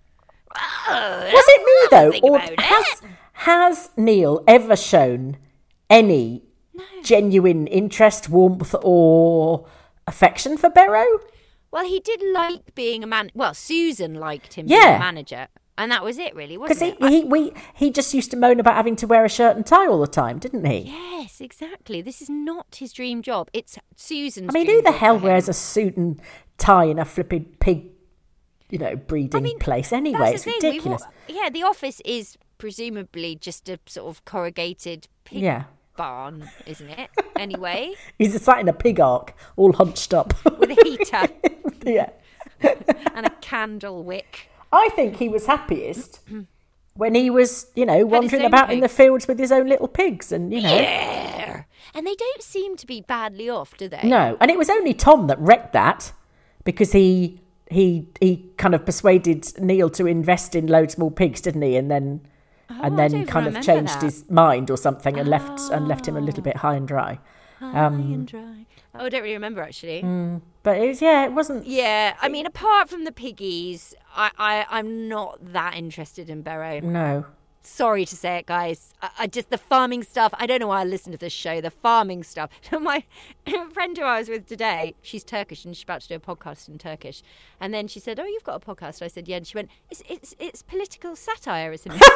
Oh, Was it me though, think or about it. has has Neil ever shown any genuine interest, warmth, or affection for Barrow? Well, he did like being a man. Well, Susan liked him being Yeah. a manager, and that was it, really, Because wasn't he, it? he we he just used to moan about having to wear a shirt and tie all the time, didn't he? Yes, exactly. This is not his dream job. It's Susan's. I mean, dream who the job hell for him. wears a suit and tie in a flipping pig, you know, breeding I mean, place anyway? That's It's the thing. We've ridiculous. all- yeah, the office is presumably just a sort of corrugated pig Yeah. barn, isn't it? Anyway, He's sat in a pig ark, all hunched up. with a heater Yeah. and a candle wick. I think he was happiest when he was, you know, wandering own about in the pigs. fields with his own little pigs and, you know. Yeah. And they don't seem to be badly off, do they? No, and it was only Tom that wrecked that because he he he kind of persuaded Neil to invest in loads more pigs, didn't he? And then Oh, and I then don't even kind of remember changed that. his mind or something and left and left him a little bit high and dry. High and dry. Oh, I don't really remember actually. But it was, yeah, it wasn't. Yeah, I mean, apart from the piggies, I, I, I'm not that interested in Barrow. No. Sorry to say it, guys. I, I just, the farming stuff, I don't know why I listen to this show, the farming stuff. My friend who I was with today, she's Turkish and she's about to do a podcast in Turkish. And then she said, "Oh, you've got a podcast?" I said, "Yeah." And she went, it's it's, it's political satire, isn't it?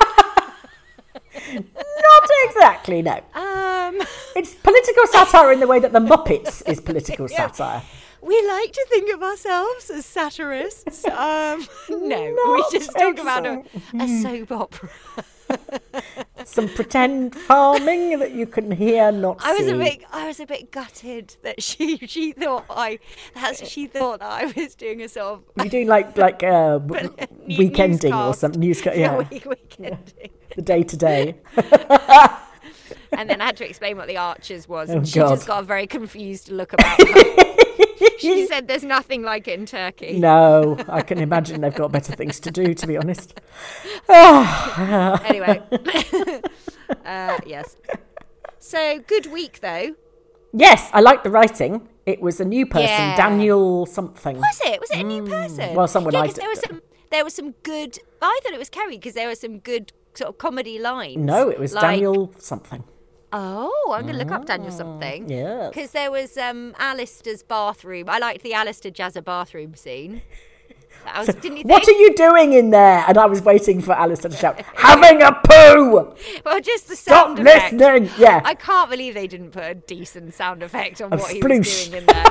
Not exactly, no. um, It's political satire in the way that the Muppets is political Yeah. satire. we like to think of ourselves as satirists. Um, no, we Not just talk about a, exact- a soap opera. some pretend farming that you can hear, not see. I was a bit, I was a bit gutted that she, she thought I, that she thought that I was doing a sort of. You're doing like like uh, weekending or some newscast, yeah, yeah, weekending, yeah. The day to day. And then I had to explain what the Archers was, Oh, and she God. just got a very confused look about her. She said there's nothing like it in Turkey. No, I can imagine they've got better things to do, to be honest. Anyway. uh, yes. So, good week, though. Yes, I like the writing. It was a new person, Yeah. Daniel something. Was it? Was it a new person? Well, someone yeah, liked 'cause there it, was but- some. There was some good. I thought it was Kerry because there were some good sort of comedy lines. No, it was like, Daniel something. Oh, I'm going to look up Daniel something. yes. Because there was um, Alistair's bathroom. I liked the Alistair Jazza bathroom scene. That was, didn't you think? What are you doing in there? And I was waiting for Alistair to shout, having a poo! Well, just the Stop sound effect. listening! Yeah. I can't believe they didn't put a decent sound effect on Of what he sploosh. was doing in there.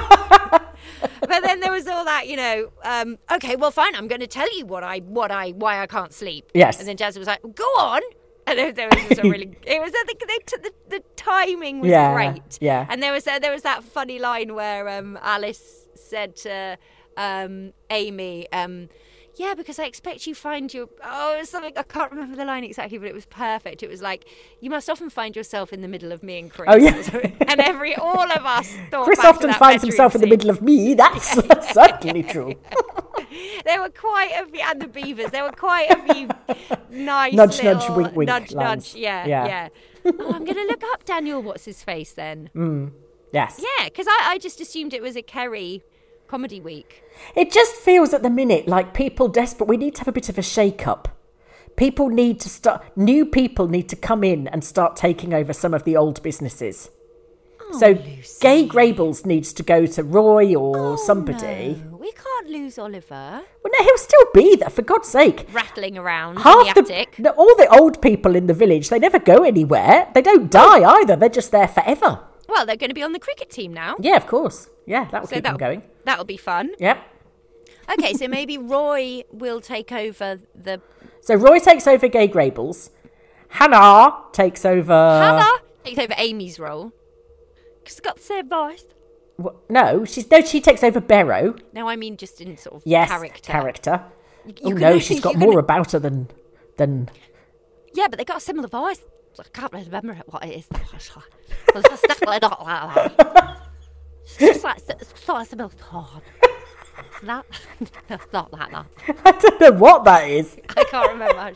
But then there was all that, you know. Um, okay, well, fine. I'm going to tell you what I, what I, why I can't sleep. Yes. And then Jazz was like, "Go on." And there, there was just a really, it was I think they took the, the timing was Yeah, great. yeah. And there was a, there was that funny line where um, Alice said to um, Amy. Um, Yeah, because I expect you find your... Oh, it was something... I can't remember the line exactly, but it was perfect. It was like, you must often find yourself in the middle of me and Chris. Oh, yeah. And every... All of us thought Chris back to often that finds bedroom himself in the scene. middle of me. That's, that's certainly true. There were quite a few... And the Beavers. There were quite a few nice Nudge, little... nudge, wink, wink Nudge, lines. nudge. Yeah, Yeah. yeah. Oh, I'm going to look up Daniel What's-His-Face then. Yes. Yeah, because I, I just assumed it was a Kerry comedy week. It just feels at the minute like people desperate. We need to have a bit of a shake-up. People need to start... New people need to come in and start taking over some of the old businesses. Oh, so Gay Grables needs to go to Roy or somebody. No, we can't lose Oliver. Well, no, he'll still be there, for God's sake. Rattling around Half in the attic. the, all the old people in the village, they never go anywhere. They don't die either. They're just there forever. Well, they're going to be on the cricket team now. Yeah, of course. Yeah, that will So keep them that'll- going. That'll be fun. Yep. Okay, so maybe Roy will take over the... So Roy takes over Gay Grables. Hannah takes over... Hannah takes over Amy's role. Because it's got the same voice. Wha- No, she's no. She takes over Barrow. No, I mean just in sort of Yes, character. character. You Oh can- no, she's got you can- more about her than than. Yeah, but they got a similar voice. I can't remember what it is. It's just definitely not like that. It's just like it's sort of similar tone. It's not, it's not like that. I don't know what that is. I can't remember.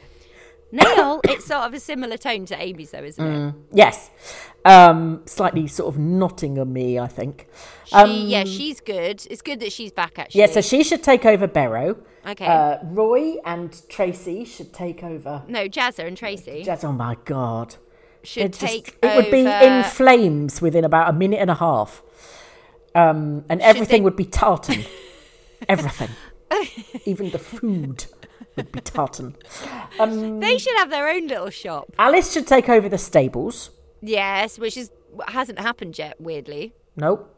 Neil, it's sort of a similar tone to Amy's, though, isn't it? Yes, um, slightly sort of Nottingham-y, I think. Um, She, yeah, she's good. It's good that she's back, actually. Yeah, so she should take over Barrow. Okay. Uh, Roy and Tracy should take over. No, Jazza and Tracy Jazz, oh my God. should It just- take It would be over- in flames within about a minute and a half. Um, and everything they- would be tartan. Everything. Even the food would be tartan. Um, They should have their own little shop. Alice should take over the stables. Yes, which is hasn't happened yet, weirdly. Nope.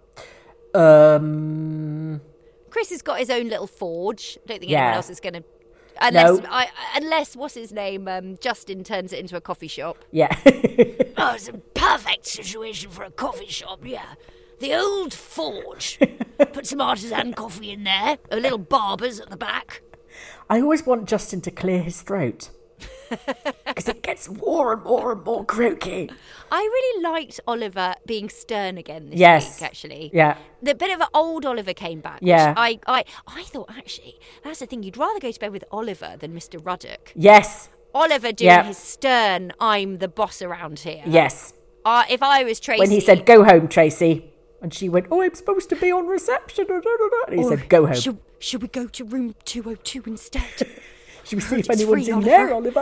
Um, Chris has got his own little forge. I don't think Yeah. anyone else is going to... Unless, No. I, unless, what's his name, um, Justin turns it into a coffee shop. yeah. Oh, it's a perfect situation for a coffee shop, yeah. The old forge. Put some artisan coffee in there. A little barber's at the back. I always want Justin to clear his throat. Because it gets more and more and more croaky. I really liked Oliver being stern again this Yes. week, actually. Yeah. The bit of an old Oliver came back. Yeah. Which I, I, I thought, actually, that's the thing. You'd rather go to bed with Oliver than Mister Ruddock. Yes. Oliver doing Yeah. his stern, I'm the boss around here. Yes. Uh, if I was Tracy... When he said, go home, Tracy. And she went, oh, I'm supposed to be on reception. And he Or said, go home. Should, should we go to room two oh two instead? Should we see heard if it's anyone's free, in there, Oliver?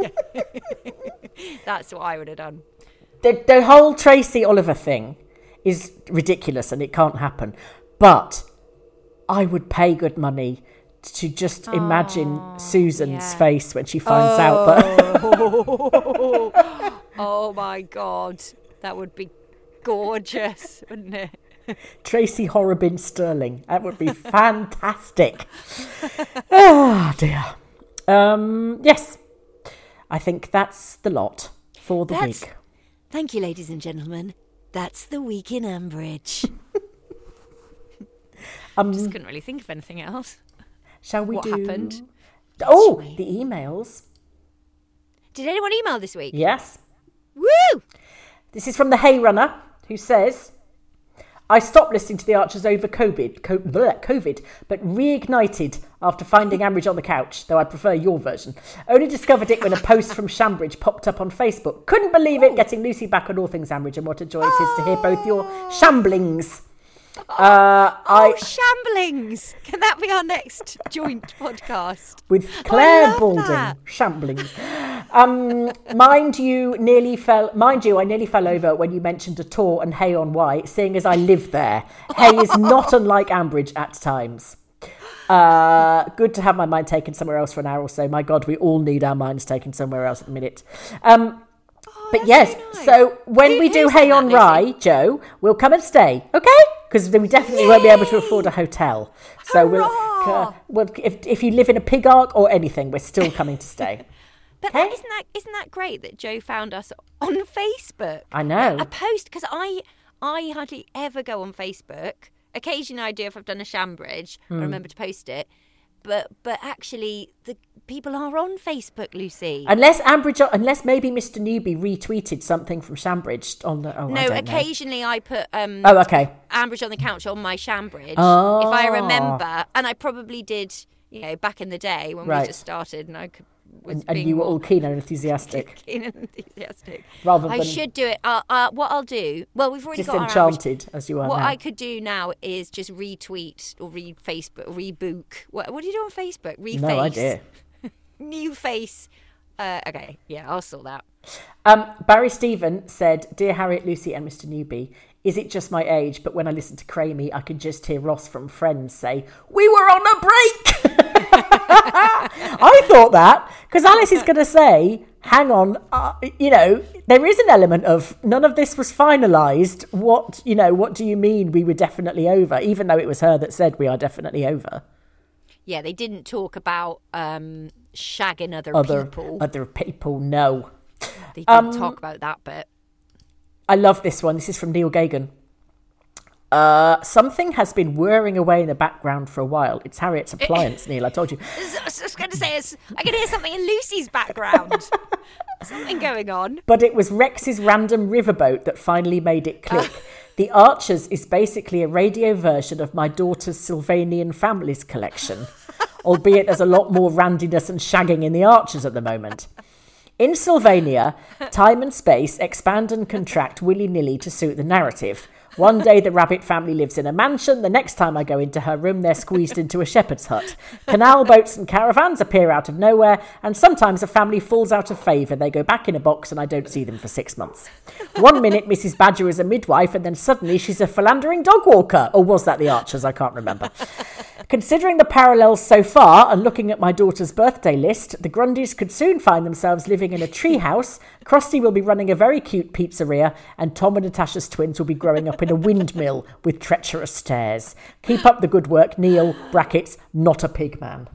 That's what I would have done. The, the whole Tracy Oliver thing is ridiculous and it can't happen. But I would pay good money to just imagine Susan's yeah. face when she finds out that... Oh my God. That would be gorgeous, wouldn't it? Tracy Horrobin Sterling. That would be fantastic. Oh, dear. Um, yes. I think that's the lot for the That's- week. Thank you, ladies and gentlemen. That's the week in Ambridge. Um, Just couldn't really think of anything else. shall we What do... happened? Oh, Literally. the emails. Did anyone email this week? Yes. Woo! This is from the Hay Runner, who says, I stopped listening to the Archers over COVID, co- bleh, COVID, but reignited after finding Ambridge on the Couch, though I prefer your version. Only discovered it when a post from Shambridge popped up on Facebook. Couldn't believe it, getting Lucy back on all things Ambridge, and what a joy it is to hear both your shamblings. Uh, Oh, I shamblings! Can that be our next joint podcast? with Claire love Balding, that. shamblings. Um, mind you, nearly fell. Mind you, I nearly fell over when you mentioned a tour and Hay on Wye, seeing as I live there. Hay is not unlike Ambridge at times. Uh, good to have my mind taken somewhere else for an hour or so. My God, we all need our minds taken somewhere else at the minute. Um, but that's yes, really nice. so when Who- we do who's Hay in that, on Lucy? Rye, Joe, we'll come and stay, okay? Because then we definitely won't be able to afford a hotel. So we'll, Hurrah! uh, well, if if you live in a pig ark or anything, we're still coming to stay. But Okay. that, isn't that isn't that great that Joe found us on Facebook? I know. A post, because I I hardly ever go on Facebook. Occasionally I do if I've done a Shambridge. Hmm. I remember to post it. But but actually the people are on Facebook, Lucy. Unless Ambridge, unless maybe Mister Newby retweeted something from Shambridge on the. Oh, I no, don't know. occasionally I put um, Oh, okay. Ambridge on the Couch on my Shambridge. Oh. If I remember. And I probably did, you know, back in the day when Right. we just started and I could, was And, and being you were more all keen and enthusiastic, keen and enthusiastic. rather I than should do it. Uh, uh, what I'll do, well, we've already got our average. disenchanted as you are What now. I could do now is just retweet or re Facebook, rebook. What, what do you do on Facebook? Reface. No idea. New face. Uh, okay, yeah, I'll sort that. Um, Barry Stephen said, "Dear Harriet, Lucy, and Mister Newby, is it just my age? But when I listen to Cramey, I can just hear Ross from Friends say, 'We were on a break.'" I thought that because Alice is going to say, "Hang on, uh, you know, there is an element of none of this was finalised. What, you know, what do you mean we were definitely over? Even though it was her that said we are definitely over." Yeah, they didn't talk about um, shagging other, Other people. other people, no. They didn't talk about that bit. I love this one. This is from Neil Gagan. Uh, something has been whirring away in the background for a while. It's Harriet's appliance, Neil. I told you. I was just going to say, it's- I can hear something in Lucy's background. Something going on. But it was Rex's random riverboat that finally made it click. The Archers is basically a radio version of my daughter's Sylvanian Families collection, albeit there's a lot more randiness and shagging in the Archers at the moment. In Sylvania, time and space expand and contract willy-nilly to suit the narrative. One day the Rabbit family lives in a mansion. The next time I go into her room, they're squeezed into a shepherd's hut. Canal boats and caravans appear out of nowhere, and sometimes a family falls out of favour. They go back in a box and I don't see them for six months. One minute Missus Badger is a midwife, and then suddenly she's a philandering dog walker. Or was that the Archers? I can't remember. Considering the parallels so far, and looking at my daughter's birthday list, the Grundys could soon find themselves living in a treehouse. Krusty will be running a very cute pizzeria, and Tom and Natasha's twins will be growing up in a windmill with treacherous stairs. Keep up the good work, Neil, brackets, not a pig man.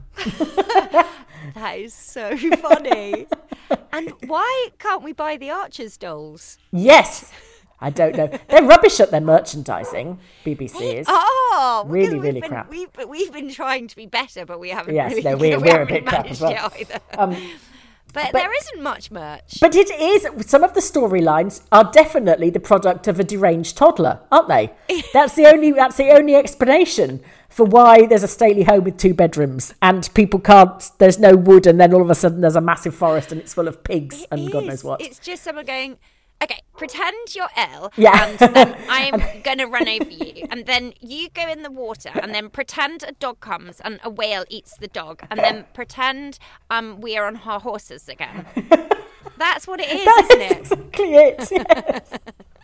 That is so funny. And why can't we buy the Archers dolls? Yes! I don't know. They're rubbish at their merchandising, B B C is. Oh, Really, because we've really been, crap. We've, but we've been trying to be better, but we haven't Yes, really no, we're- we we're a haven't bit crap managed as well. it either. Um, but, but- there isn't much merch. But it is, some of the storylines are definitely the product of a deranged toddler, aren't they? That's the only, that's the only explanation for why there's a stately home with two bedrooms and people can't, there's no wood, and then all of a sudden there's a massive forest and it's full of pigs It and God is. knows what. It's just someone going, okay, pretend you're ill, Yeah. and then I'm going to run over you, and then you go in the water, and then pretend a dog comes and a whale eats the dog, and then pretend um we are on our horses again. That's what it is, That isn't is it? exactly it, yes.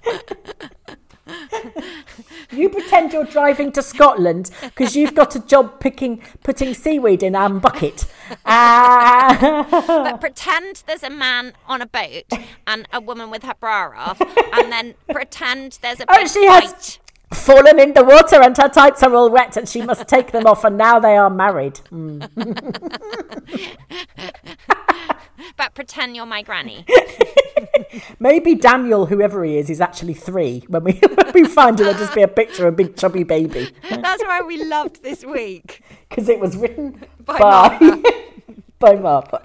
You pretend you're driving to Scotland because you've got a job picking, putting seaweed in our bucket. Ah. But pretend there's a man on a boat and a woman with her bra off, and then pretend there's a big Oh, she has fight. fallen in the water and her tights are all wet and she must take them off and now they are married. Mm. But pretend you're my granny. Maybe Daniel, whoever he is, is actually three. When we when we find him, it'll just be a picture of a big chubby baby. That's why we loved this week. Because it was written By by Martha. by Martha.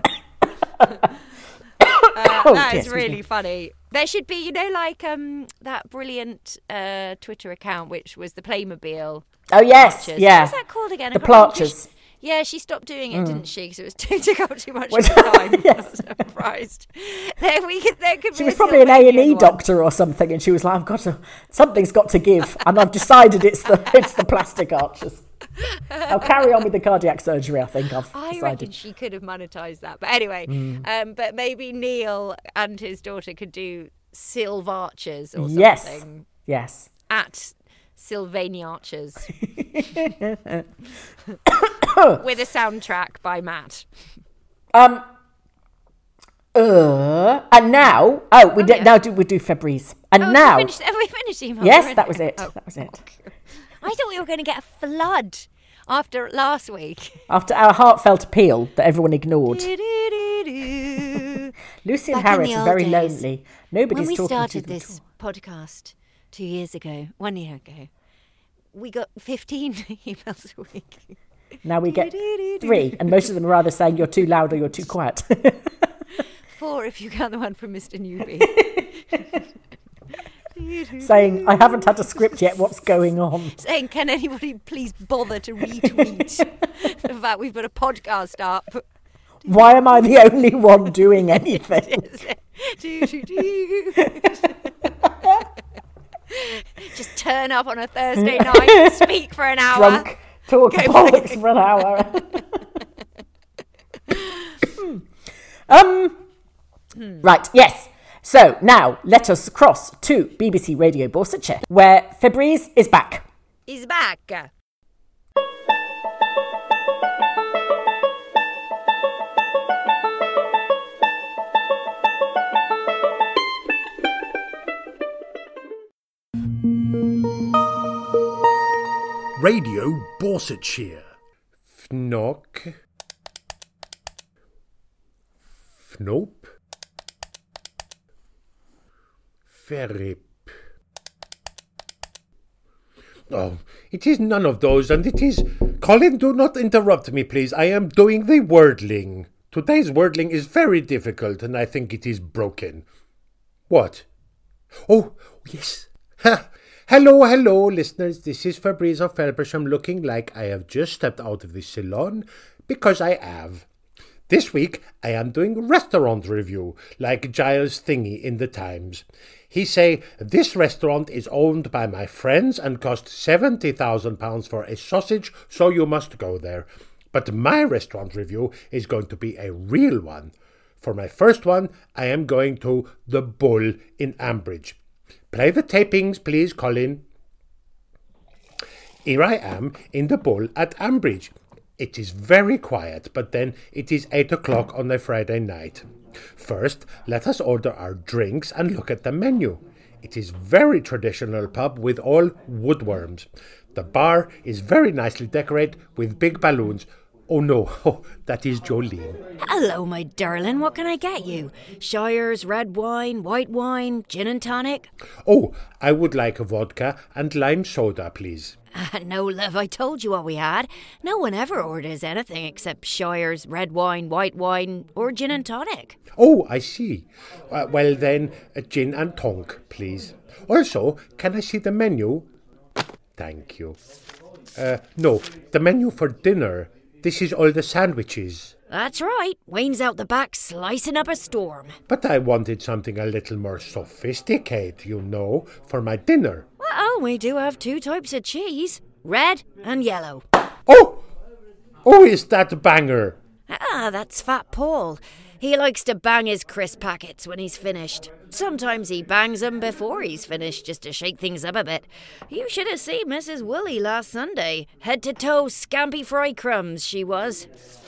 Uh, Oh, that dear, is excuse really me. funny. There should be, you know, like um that brilliant uh, Twitter account, which was the Playmobil. Oh yes, Plotchers. yeah. What's that called again? The I can't remember. Plotchers. Yeah, she stopped doing it, didn't she? Because it was too, took up too much Was- of her time. Yes. I'm surprised. There, we could, there could She be was a probably an A and E Sylvanian one. doctor or something, and she was like, "I've got to, something's got to give," and I've decided it's the it's the plastic archers. I'll carry on with the cardiac surgery. I think I've I reckon decided. she could have monetized that. But anyway, um, but maybe Neil and his daughter could do Sylv Archers or Yes, something yes. at Sylvania Archers with a soundtrack by Matt. Um. Uh, and now, oh, we Oh, did yeah. now do we do Febreze, and Oh, now, we finished, have we finished email? yes, already? that was it. Oh. That was it. I thought we were going to get a flood after last week. After our heartfelt appeal that everyone ignored, When Lucy and Back in Harriet the are old very days, lonely. Nobody's we talking to started them. this podcast two years ago, one year ago, we got fifteen emails a week. Now we get three, and most of them are either saying you're too loud or you're too quiet. Four if you count the one from Mister Newby. Saying I haven't had a script yet. What's going on? Saying, can anybody please bother to retweet the fact we've got a podcast up? Why am I the only one doing anything? Do, do, do. Just turn up on a Thursday night and speak for an hour. Drunk, talk Go bollocks for an hour. um. Right. Yes. So now let us cross to B B C Radio Borsetshire, where Febreze is back. He's back. Radio Borsetshire. Fnock. Fnope. Ferrip. Oh, it is none of those, and it is... Colin, do not interrupt me, please. I am doing the wordling. Today's wordling is very difficult, and I think it is broken. What? Oh, yes. Ha! Hello, hello, listeners. This is Febreze of Felpersham, looking like I have just stepped out of the salon, because I have. This week, I am doing restaurant review, like Giles Thingy in the Times. He say, this restaurant is owned by my friends and cost seventy thousand pounds for a sausage, so you must go there. But my restaurant review is going to be a real one. For my first one, I am going to The Bull in Ambridge. Play the tapings, please, Colin. Here I am in The Bull at Ambridge. It is very quiet, but then it is eight o'clock on a Friday night. First, let us order our drinks and look at the menu. It is very traditional pub with all woodworms. The bar is very nicely decorated with big balloons. Oh no, oh, that is Jolene. Hello, my darling. What can I get you? Shires, red wine, white wine, gin and tonic? Oh, I would like a vodka and lime soda, please. Uh, no, love, I told you what we had. No one ever orders anything except Shires, red wine, white wine, or gin and tonic. Oh, I see. Uh, well then, a gin and tonk, please. Also, can I see the menu? Thank you. Uh, no, the menu for dinner. This is all the sandwiches. That's right. Wayne's out the back slicing up a storm. But I wanted something a little more sophisticated, you know, for my dinner. Well, we do have two types of cheese. Red and yellow. Oh! Oh, is that a banger? Ah, that's Fat Paul. He likes to bang his crisp packets when he's finished. Sometimes he bangs them before he's finished just to shake things up a bit. You should have seen Missus Woolley last Sunday. Head to toe scampy fry crumbs she was.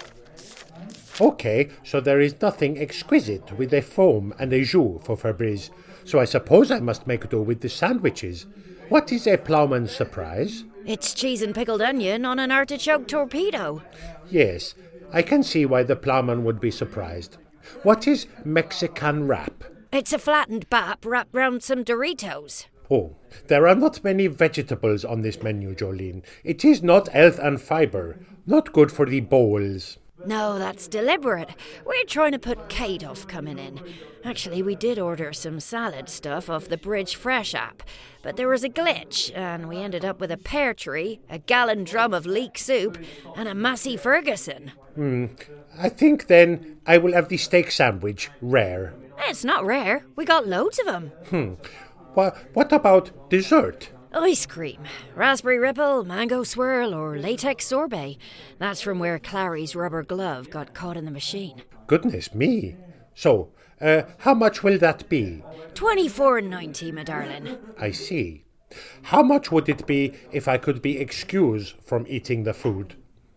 Okay, so there is nothing exquisite with a foam and a jus for Febreze. So I suppose I must make do with the sandwiches. What is a ploughman's surprise? It's cheese and pickled onion on an artichoke torpedo. Yes, I can see why the ploughman would be surprised. What is Mexican wrap? It's a flattened bap wrapped round some Doritos. Oh, there are not many vegetables on this menu, Jolene. It is not health and fibre. Not good for the bowels. No, that's deliberate. We're trying to put Kate off coming in. Actually, we did order some salad stuff off the Bridge Fresh app, but there was a glitch, and we ended up with a pear tree, a gallon drum of leek soup, and a Massey Ferguson. Hmm. I think then I will have the steak sandwich, rare. It's not rare. We got loads of them. Hmm. Well, what about dessert? Ice cream. Raspberry Ripple, mango swirl, or latex sorbet. That's from where Clary's rubber glove got caught in the machine. Goodness me. So, uh, how much will that be? twenty-four ninety, my darling. I see. How much would it be if I could be excused from eating the food?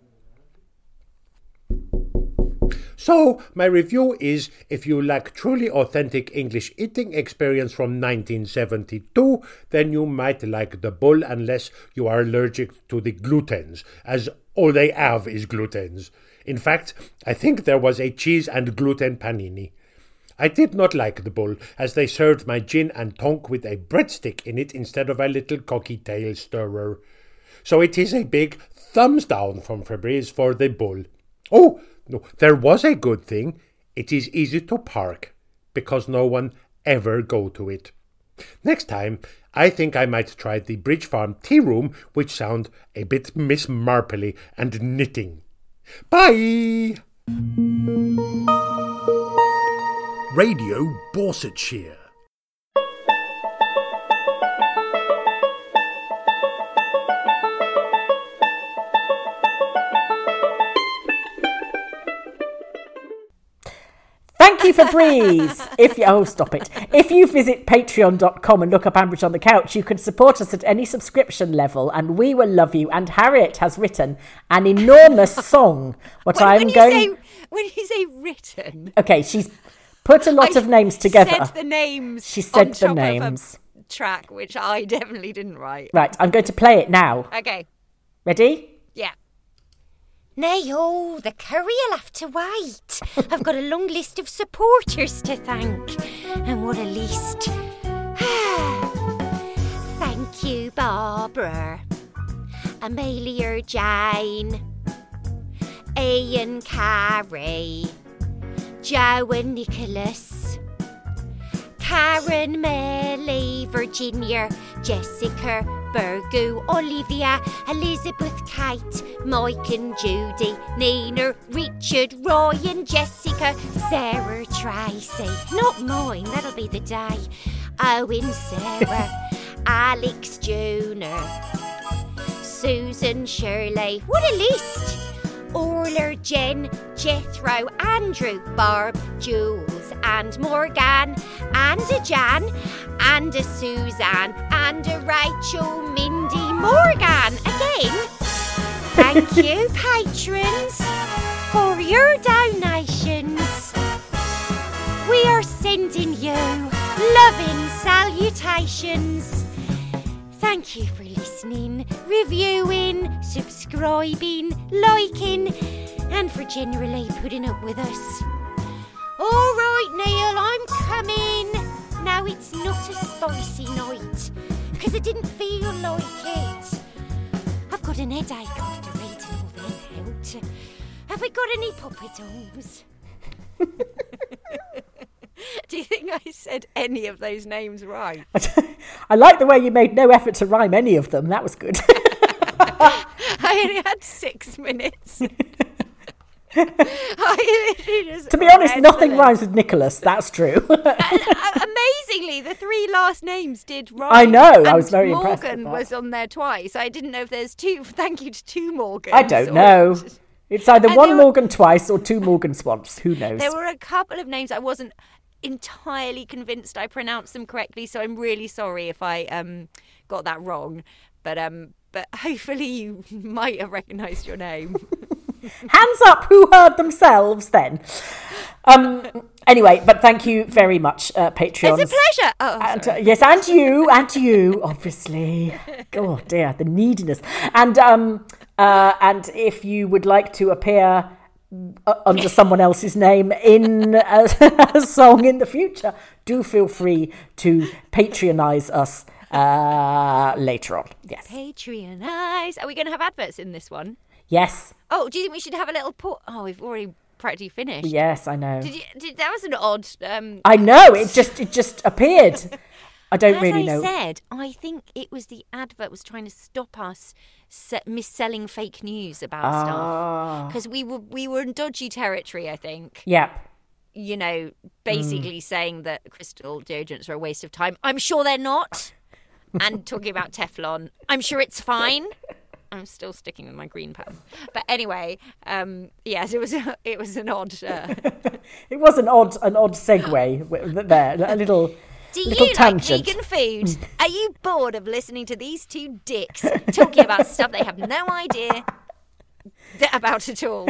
So, my review is, if you like truly authentic English eating experience from nineteen seventy-two, then you might like the Bull unless you are allergic to the glutens, as all they have is glutens. In fact, I think there was a cheese and gluten panini. I did not like the Bull, as they served my gin and tonic with a breadstick in it instead of a little cocky tail stirrer. So it is a big thumbs down from Febreze for the Bull. Oh, no, there was a good thing. It is easy to park, because no one ever go to it. Next time, I think I might try the Bridge Farm tea room, which sound a bit Miss Marpley and knitting. Bye! Radio Borsetshire. Thank you, Febreze. If you, oh, stop it. If you visit patreon dot com and look up Ambridge on the Couch, you can support us at any subscription level, and we will love you. And Harriet has written an enormous song. What when, I'm when you going. Say, when you say written, okay, she's put a lot I of names together. Said the names. She said on the top names. Of a track, which I definitely didn't write. Right, I'm going to play it now. Okay. Ready? Yeah. Nay, oh, the curry'll have to wait. I've got a long list of supporters to thank. And what a list. Thank you, Barbara. Amelia Jane. Ian Carey. Joe and Nicholas. Karen, Melly, Virginia, Jessica, Burgu, Olivia, Elizabeth, Kate, Mike and Judy, Nina, Richard, Ryan, Jessica, Sarah, Tracy. Not mine, that'll be the day. Owen, Sarah, Alex, Junior, Susan, Shirley. What a list! Orler, Jen, Jethro, Andrew, Barb, Jules, and Morgan, and a Jan, and a Suzanne, and a Rachel, Mindy, Morgan. Again, thank you, patrons, for your donations. We are sending you loving salutations. Thank you for listening, reviewing, subscribing, liking, and for generally putting up with us. All right, Neil, I'm coming. Now it's not a spicy night, because I didn't feel like it. I've got an headache after reading all them out. Have we got any poppadoms? Do you think I said any of those names right? I like the way you made no effort to rhyme any of them. That was good. I only had six minutes. I literally just to be honest, nothing rhymes with Nicholas. That's true. Amazingly, the three last names did rhyme. I know. And I was very Morgan impressed with that. was on there twice. I didn't know if there's two. Thank you to two Morgans. I don't or, know. It's either and one were, Morgan twice or two Morgans once. Who knows? There were a couple of names I wasn't entirely convinced I pronounced them correctly, so I'm really sorry if I um got that wrong. But um, but hopefully you might have recognised your name. Hands up who heard themselves then. Um, anyway, but thank you very much, uh, Patreons. It's a pleasure. Oh, and, sorry. uh, yes, and you, and you, obviously. Oh dear, the neediness. And um, uh, and if you would like to appear uh, under someone else's name in a, a song in the future, do feel free to Patreonize us uh, later on. Yes. Patreonize. Are we going to have adverts in this one? Yes. Oh, do you think we should have a little pause? Oh, we've already practically finished. Yes, I know. Did you? Did, that was an odd. Um... I know. It just it just appeared. I don't As really I know. said, I think it was the advert was trying to stop us se- mis-selling fake news about Ah. stuff because we were we were in dodgy territory. I think. Yep. You know, basically mm. saying that crystal deodorants are a waste of time. I'm sure they're not. And talking about Teflon, I'm sure it's fine. I'm still sticking with my green pen. But anyway, um, yes, it was it was an odd. Uh... it was an odd an odd segue there. A little. Do little you tangent. like vegan food? Are you bored of listening to these two dicks talking about stuff they have no idea about at all?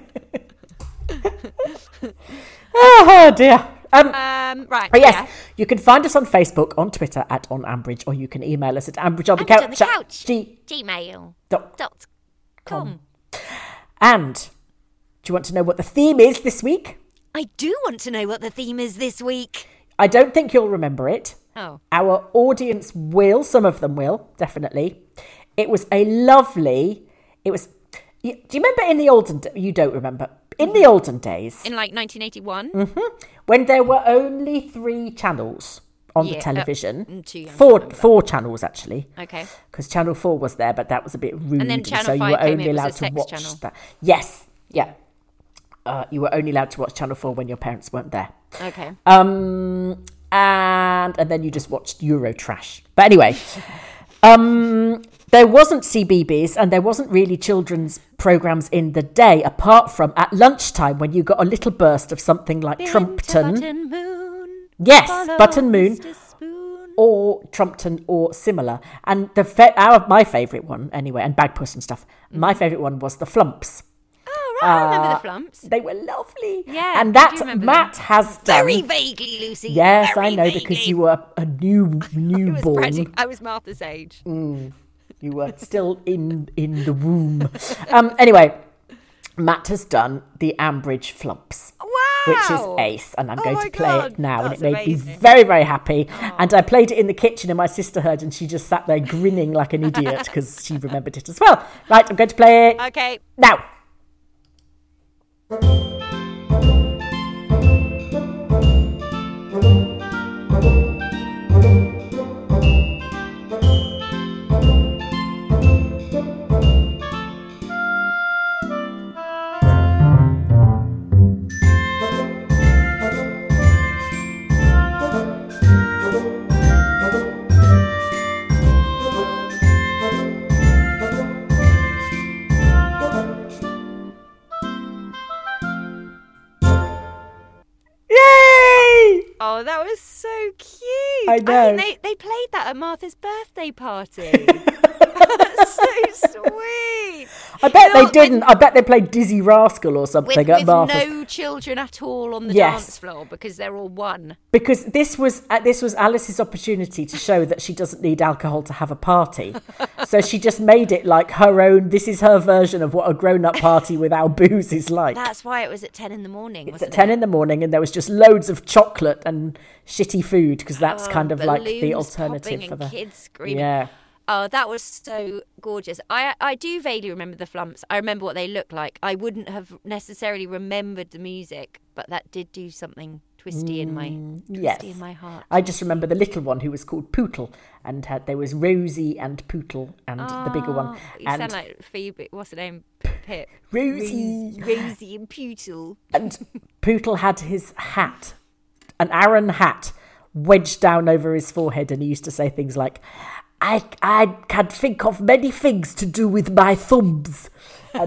Oh dear. Um, um, right. Oh yes, yeah. You can find us on Facebook, on Twitter at On Ambridge, or you can email us at ambridge on the couch, on the couch. G- gmail dot, dot com. And do you want to know what the theme is this week? I do want to know what the theme is this week. I don't think you'll remember it. Oh. Our audience will. Some of them will, definitely. It was a lovely... It was... Do you remember in the olden... You don't remember. In the olden days... In like nineteen eighty-one? Mm-hmm, when there were only three channels on yeah, the television. Uh, two four four channels, actually. Okay. Because Channel four was there, but that was a bit rude. And then Channel so five you were came only in, it was allowed a to sex watch channel. that. Yes. Yeah. Uh, you were only allowed to watch Channel four when your parents weren't there. Okay. Um, and and then you just watched Eurotrash. But anyway, um, there wasn't C B B S and there wasn't really children's programmes in the day, apart from at lunchtime when you got a little burst of something like Been Trumpton. Button Moon. Yes, Follow Button Moon. Mister Spoon. Or Trumpton or similar. And the fa- our my favourite one, anyway, and Bagpuss and stuff, mm. my favourite one was the Flumps. Oh, right, I remember Uh, the Flumps. They were lovely. Yeah, and I that do remember Matt them. has done. Very vaguely, Lucy. Yes, Very I know, vaguely. because you were a new I was, newborn. practic- I was Martha's age. Mm, you were still in in the womb. Um, anyway, Matt has done the Ambridge Flumps. Wow! Which is ace, and I'm Oh going my to play God, it now, and that's it made amazing. me very, very happy. Oh. And I played it in the kitchen, and my sister heard, and she just sat there grinning like an idiot because she remembered it as well. Right, I'm going to play it Okay. now. Oh, that was so cute. I know. I think they, they played that at Martha's birthday party. That's so sweet. I bet You they know, didn't. I bet they played Dizzy Rascal or something With, at with Martha's. no children at all on the Yes. dance floor because they're all one. Because this was uh, this was Alice's opportunity to show that she doesn't need alcohol to have a party. So she just made it like her own. This is her version of what a grown-up party without booze is like. That's why it was at ten in the morning. It's wasn't at ten it? in the morning, and there was just loads of chocolate and shitty food because that's Oh, kind of like the balloons alternative popping for and the kids screaming. Yeah. Oh, that was so gorgeous. I I do vaguely remember the Flumps. I remember what they looked like. I wouldn't have necessarily remembered the music, but that did do something twisty in my twisty Yes. in my heart. I just remember the little one who was called Pootle, and had, there was Rosie and Pootle, and the bigger one. Oh, You and sound like Phoebe. What's her name? Pip. Rosie. Rose- Rosie and Pootle. And Pootle had his hat, an Aran hat, wedged down over his forehead, and he used to say things like, I, I can think of many things to do with my thumbs. And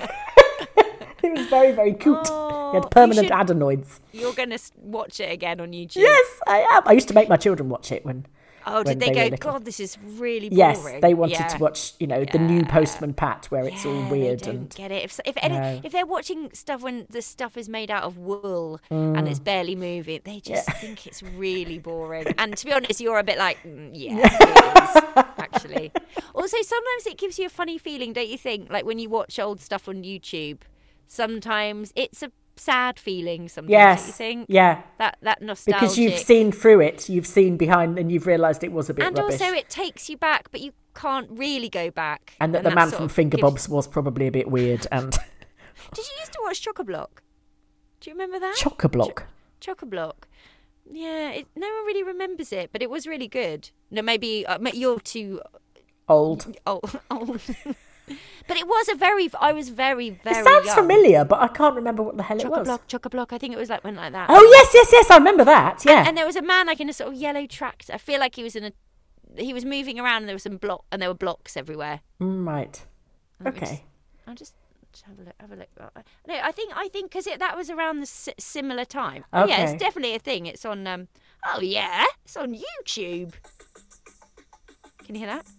it was very, very cute. Oh, he had permanent you should- adenoids. You're going to watch it again on YouTube. Yes, I am. I used to make my children watch it when... Oh, when did they, were go, little. God, this is really boring. Yes, they wanted Yeah. to watch, you know, the new Yeah. Postman Pat, where it's all Yeah, weird They don't and get it. If if, any, No. if they're watching stuff when the stuff is made out of wool and it's barely moving, they just Mm. Yeah. think it's really boring. And to be honest, you're a bit like, mm, yeah, it is, actually. Also, sometimes it gives you a funny feeling, don't you think? Like when you watch old stuff on YouTube, Sometimes it's a sad feeling. Sometimes yes, you think, yeah, that that nostalgic. Because you've seen through it, you've seen behind, and you've realised it was a bit and rubbish. also it takes you back, but you can't really go back. And that and the that man sort from of Finger gives- Bobs was probably a bit weird. And Did you used to watch Chock-a-Block? Do you remember that? Chock-a-Block. Ch- Chock-a-Block. Yeah, it, no one really remembers it, but it was really good. No, maybe uh, you're too Old. old. old. But it was a very. I was very, very. It sounds young. familiar, but I can't remember what the hell it was. Chock-a-Block, Chock-a-Block. I think it was like went like that. Oh yes, yes, yes. I remember that. Yeah. And, and there was a man like in a sort of yellow tractor. I feel like he was in a. He was moving around, and there was some block, and there were blocks everywhere. Mm, right. Let me Okay. Just, I'll just, just have a look. Have a look. No, I think I think because that was around the s- similar time. Oh, yeah, Okay. it's definitely a thing. It's on. Um, oh yeah, it's on YouTube. Can you hear that?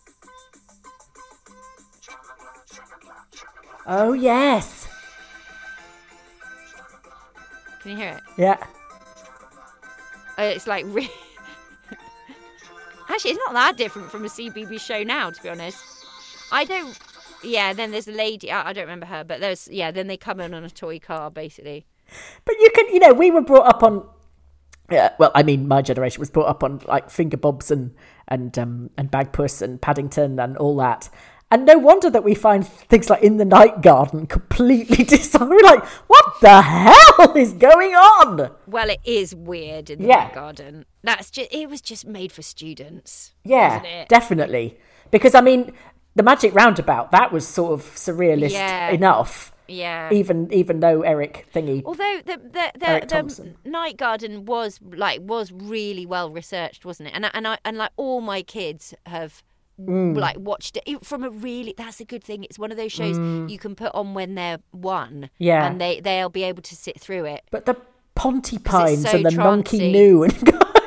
Oh yes. Can you hear it? Yeah. Uh, it's like re- actually, it's not that different from a C B B show now, to be honest. I don't. Yeah. Then there's a lady. I, I don't remember her, but there's yeah. Then they come in on a toy car, basically. But you can, you know, we were brought up on. Yeah, well, I mean, my generation was brought up on like Finger Bobs and and um, and Bagpuss and Paddington and all that. And no wonder that we find things like In the Night Garden completely disarming. We're like, what the hell is going on? Well, it is weird in the Yeah. Night Garden. That's just. It was just made for students. Yeah, wasn't it? definitely. Because I mean, the Magic Roundabout, that was sort of surrealist Yeah. enough. Yeah. Even even though Eric thingy. Although the the Eric the, Thompson. the Night Garden was like was really well researched, wasn't it? And I- and I, and like all my kids have Mm. like watched it from a really. That's a good thing. It's one of those shows you can put on when they're one. Yeah. and they they'll be able to sit through it. But the Pontypines so and the trancey. Nonky Noo and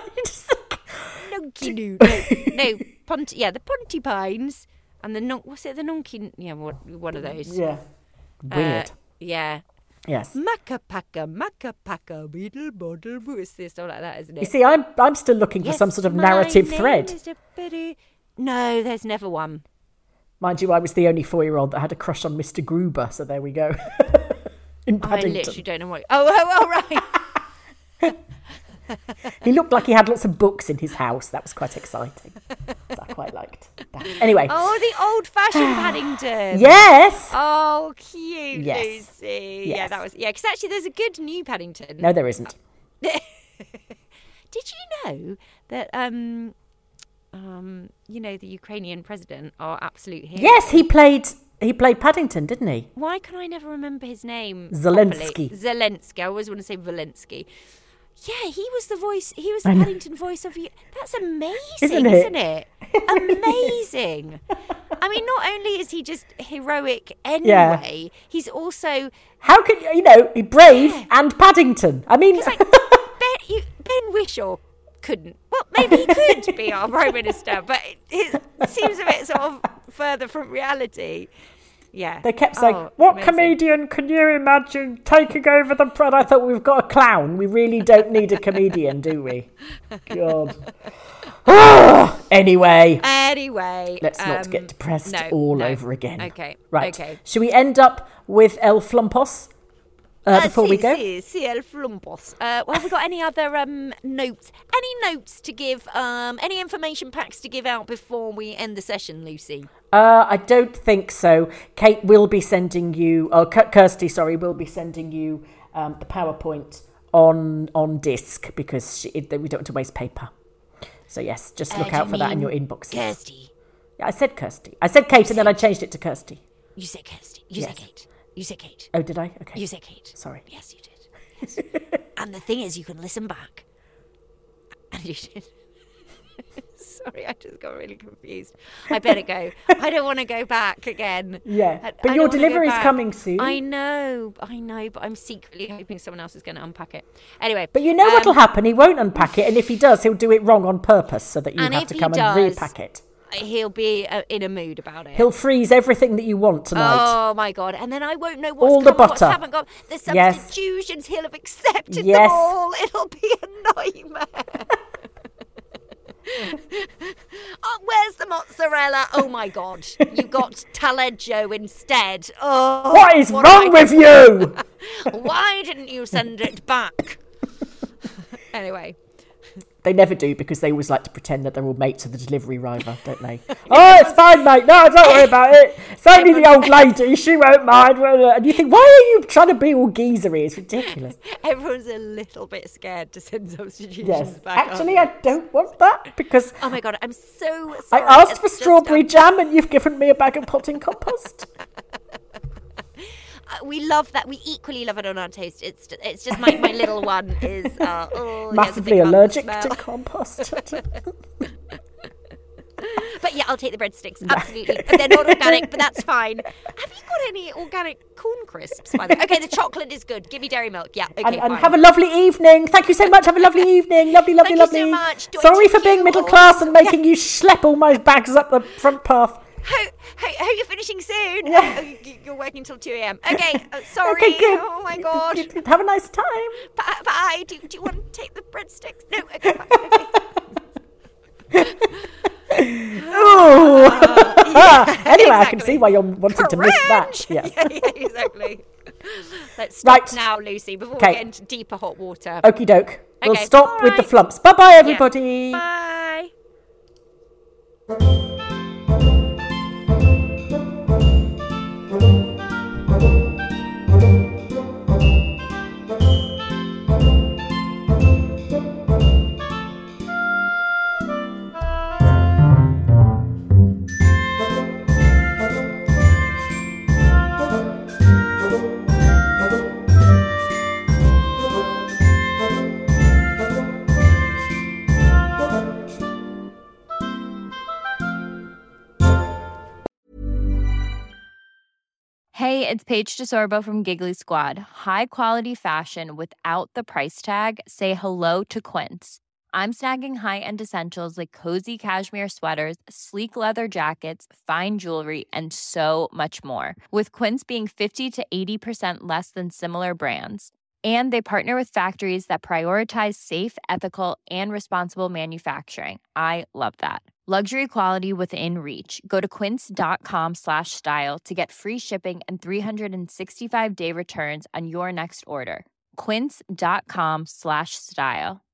Nonky Noo. No, no Pont. Yeah, the Pontypines and the non. What's it? The Nonky. Yeah, what one of those. yeah, weird. Uh, yeah. Yes. Macca packa, macca packa, beetle bottle, what's this? Stuff like that, isn't it? You see, I'm I'm still looking for Yes, some sort of my narrative name thread. is a bitty- No, there's never one. Mind you, I was the only four-year-old that had a crush on Mister Gruber, so there we go. In I Paddington. literally don't know what. Oh, oh, oh, right. He looked like he had lots of books in his house. That was quite exciting. So I quite liked that. Anyway. Oh, the old-fashioned Paddington. Yes. Oh, cute, Yes. Lucy. Yes. Yeah, that was. Yeah, because actually, there's a good new Paddington. No, there isn't. Did you know that? Um, um, you know, the Ukrainian president, our absolute hero. Yes, he played he played Paddington, didn't he? Why can I never remember his name? Zelensky. properly? Zelensky. I always want to say Zelensky. Yeah, he was the voice. He was I the know. Paddington voice of you. That's amazing, Isn't isn't it? it? Amazing. I mean, not only is he just heroic anyway, he's also How can you know brave and Paddington? I mean, because like Ben, you, Ben Whishaw couldn't. Well, maybe he could be our prime minister, but it, it seems a bit sort of further from reality. Yeah, they kept saying, Oh, "What amazing. comedian can you imagine taking over the?" Pro-? I thought we've got a clown. We really don't need a comedian, do we? God. Anyway, Anyway, let's not um, get depressed no, all no. over again. Okay, Right. okay. Should we end up with El Flumpos uh, before uh, we si, go? si, si, el flumpos. Uh, well, have we got any other um, notes? Any notes to give? Um, any information packs to give out before we end the session, Lucy? Uh, I don't think so. Kate will be sending you, oh, K- Kirsty, sorry, will be sending you um, the PowerPoint on on disc because she, it, we don't want to waste paper. So yes, just Uh, look do out you for that in mean your inboxes. Kirsty. Yeah, I said Kirsty. I said Kate and then I changed it to Kirsty. You said Kirsty. You Yes. said Kate. You said Kate. Oh, did I? Okay. You said Kate. Sorry. Yes, you did. Yes. And the thing is, you can listen back. And you should. Sorry, I just got really confused. I better go. I don't want to go back again. Yeah, I- but I your don't wanna go delivery's back. coming soon. I know, I know, but I'm secretly hoping someone else is going to unpack it. Anyway. But you know um, what'll happen? He won't unpack it, and if he does, he'll do it wrong on purpose so that you And have if to he come and does, repack it. He'll be uh, in a mood about it. He'll freeze everything that you want tonight. Oh my god! And then I won't know what's All the come and what's butter. haven't gone. The Yes. substitutions, he'll have accepted Yes. them all. It'll be a nightmare. Oh, where's the mozzarella? Oh my God, you got taleggio instead. Oh, what is what wrong I... with you? Why didn't you send it back? Anyway. They never do, because they always like to pretend that they're all mates of the delivery driver, don't they? Oh, it's fine, mate. No, don't worry about it. It's only the old lady. She won't mind. And you think, why are you trying to be all geezery? It's ridiculous. Everyone's a little bit scared to send substitutions yes. back. Actually, I don't want that, because... Oh, my God, I'm so sorry. I asked it's for just, strawberry um... jam, and you've given me a bag of potting compost. Uh, we love that. We equally love it on our toast. It's it's just my, my little one is uh, oh, massively allergic to compost. But yeah, I'll take the breadsticks. Absolutely. But they're not organic, but that's fine. Have you got any organic corn crisps, by the way? Okay, the chocolate is good. Give me dairy milk. Yeah, okay, and, and fine. have a lovely evening. Thank you so much. Have a lovely evening. Lovely, lovely, Thank lovely. you so much. Do Sorry for being you? middle class and making yeah. you schlep all my bags up the front path. Hope, hope, hope you're finishing soon. Yeah. Oh, you're working till two a.m. Okay, uh, sorry. Okay, good. Oh, my God. Have a nice time. Bye. Bye. Do, do you want to take the breadsticks? No, okay, fine. Okay. Oh. Uh, yeah, anyway, exactly. I can see why you're wanting Crunch. to miss that. Yeah, yeah, yeah exactly. Let's stop right. now, Lucy, before Kay. we get into deeper hot water. Okie doke. We'll Okay. stop All with right. the flumps. Bye-bye, everybody. Yeah. Bye. Hey, it's Paige DeSorbo from Giggly Squad. High quality fashion without the price tag. Say hello to Quince. I'm snagging high-end essentials like cozy cashmere sweaters, sleek leather jackets, fine jewelry, and so much more. With Quince being fifty to eighty percent less than similar brands. And they partner with factories that prioritize safe, ethical, and responsible manufacturing. I love that. Luxury quality within reach. Go to quince.com slash style to get free shipping and three sixty-five day returns on your next order. Quince.com slash style.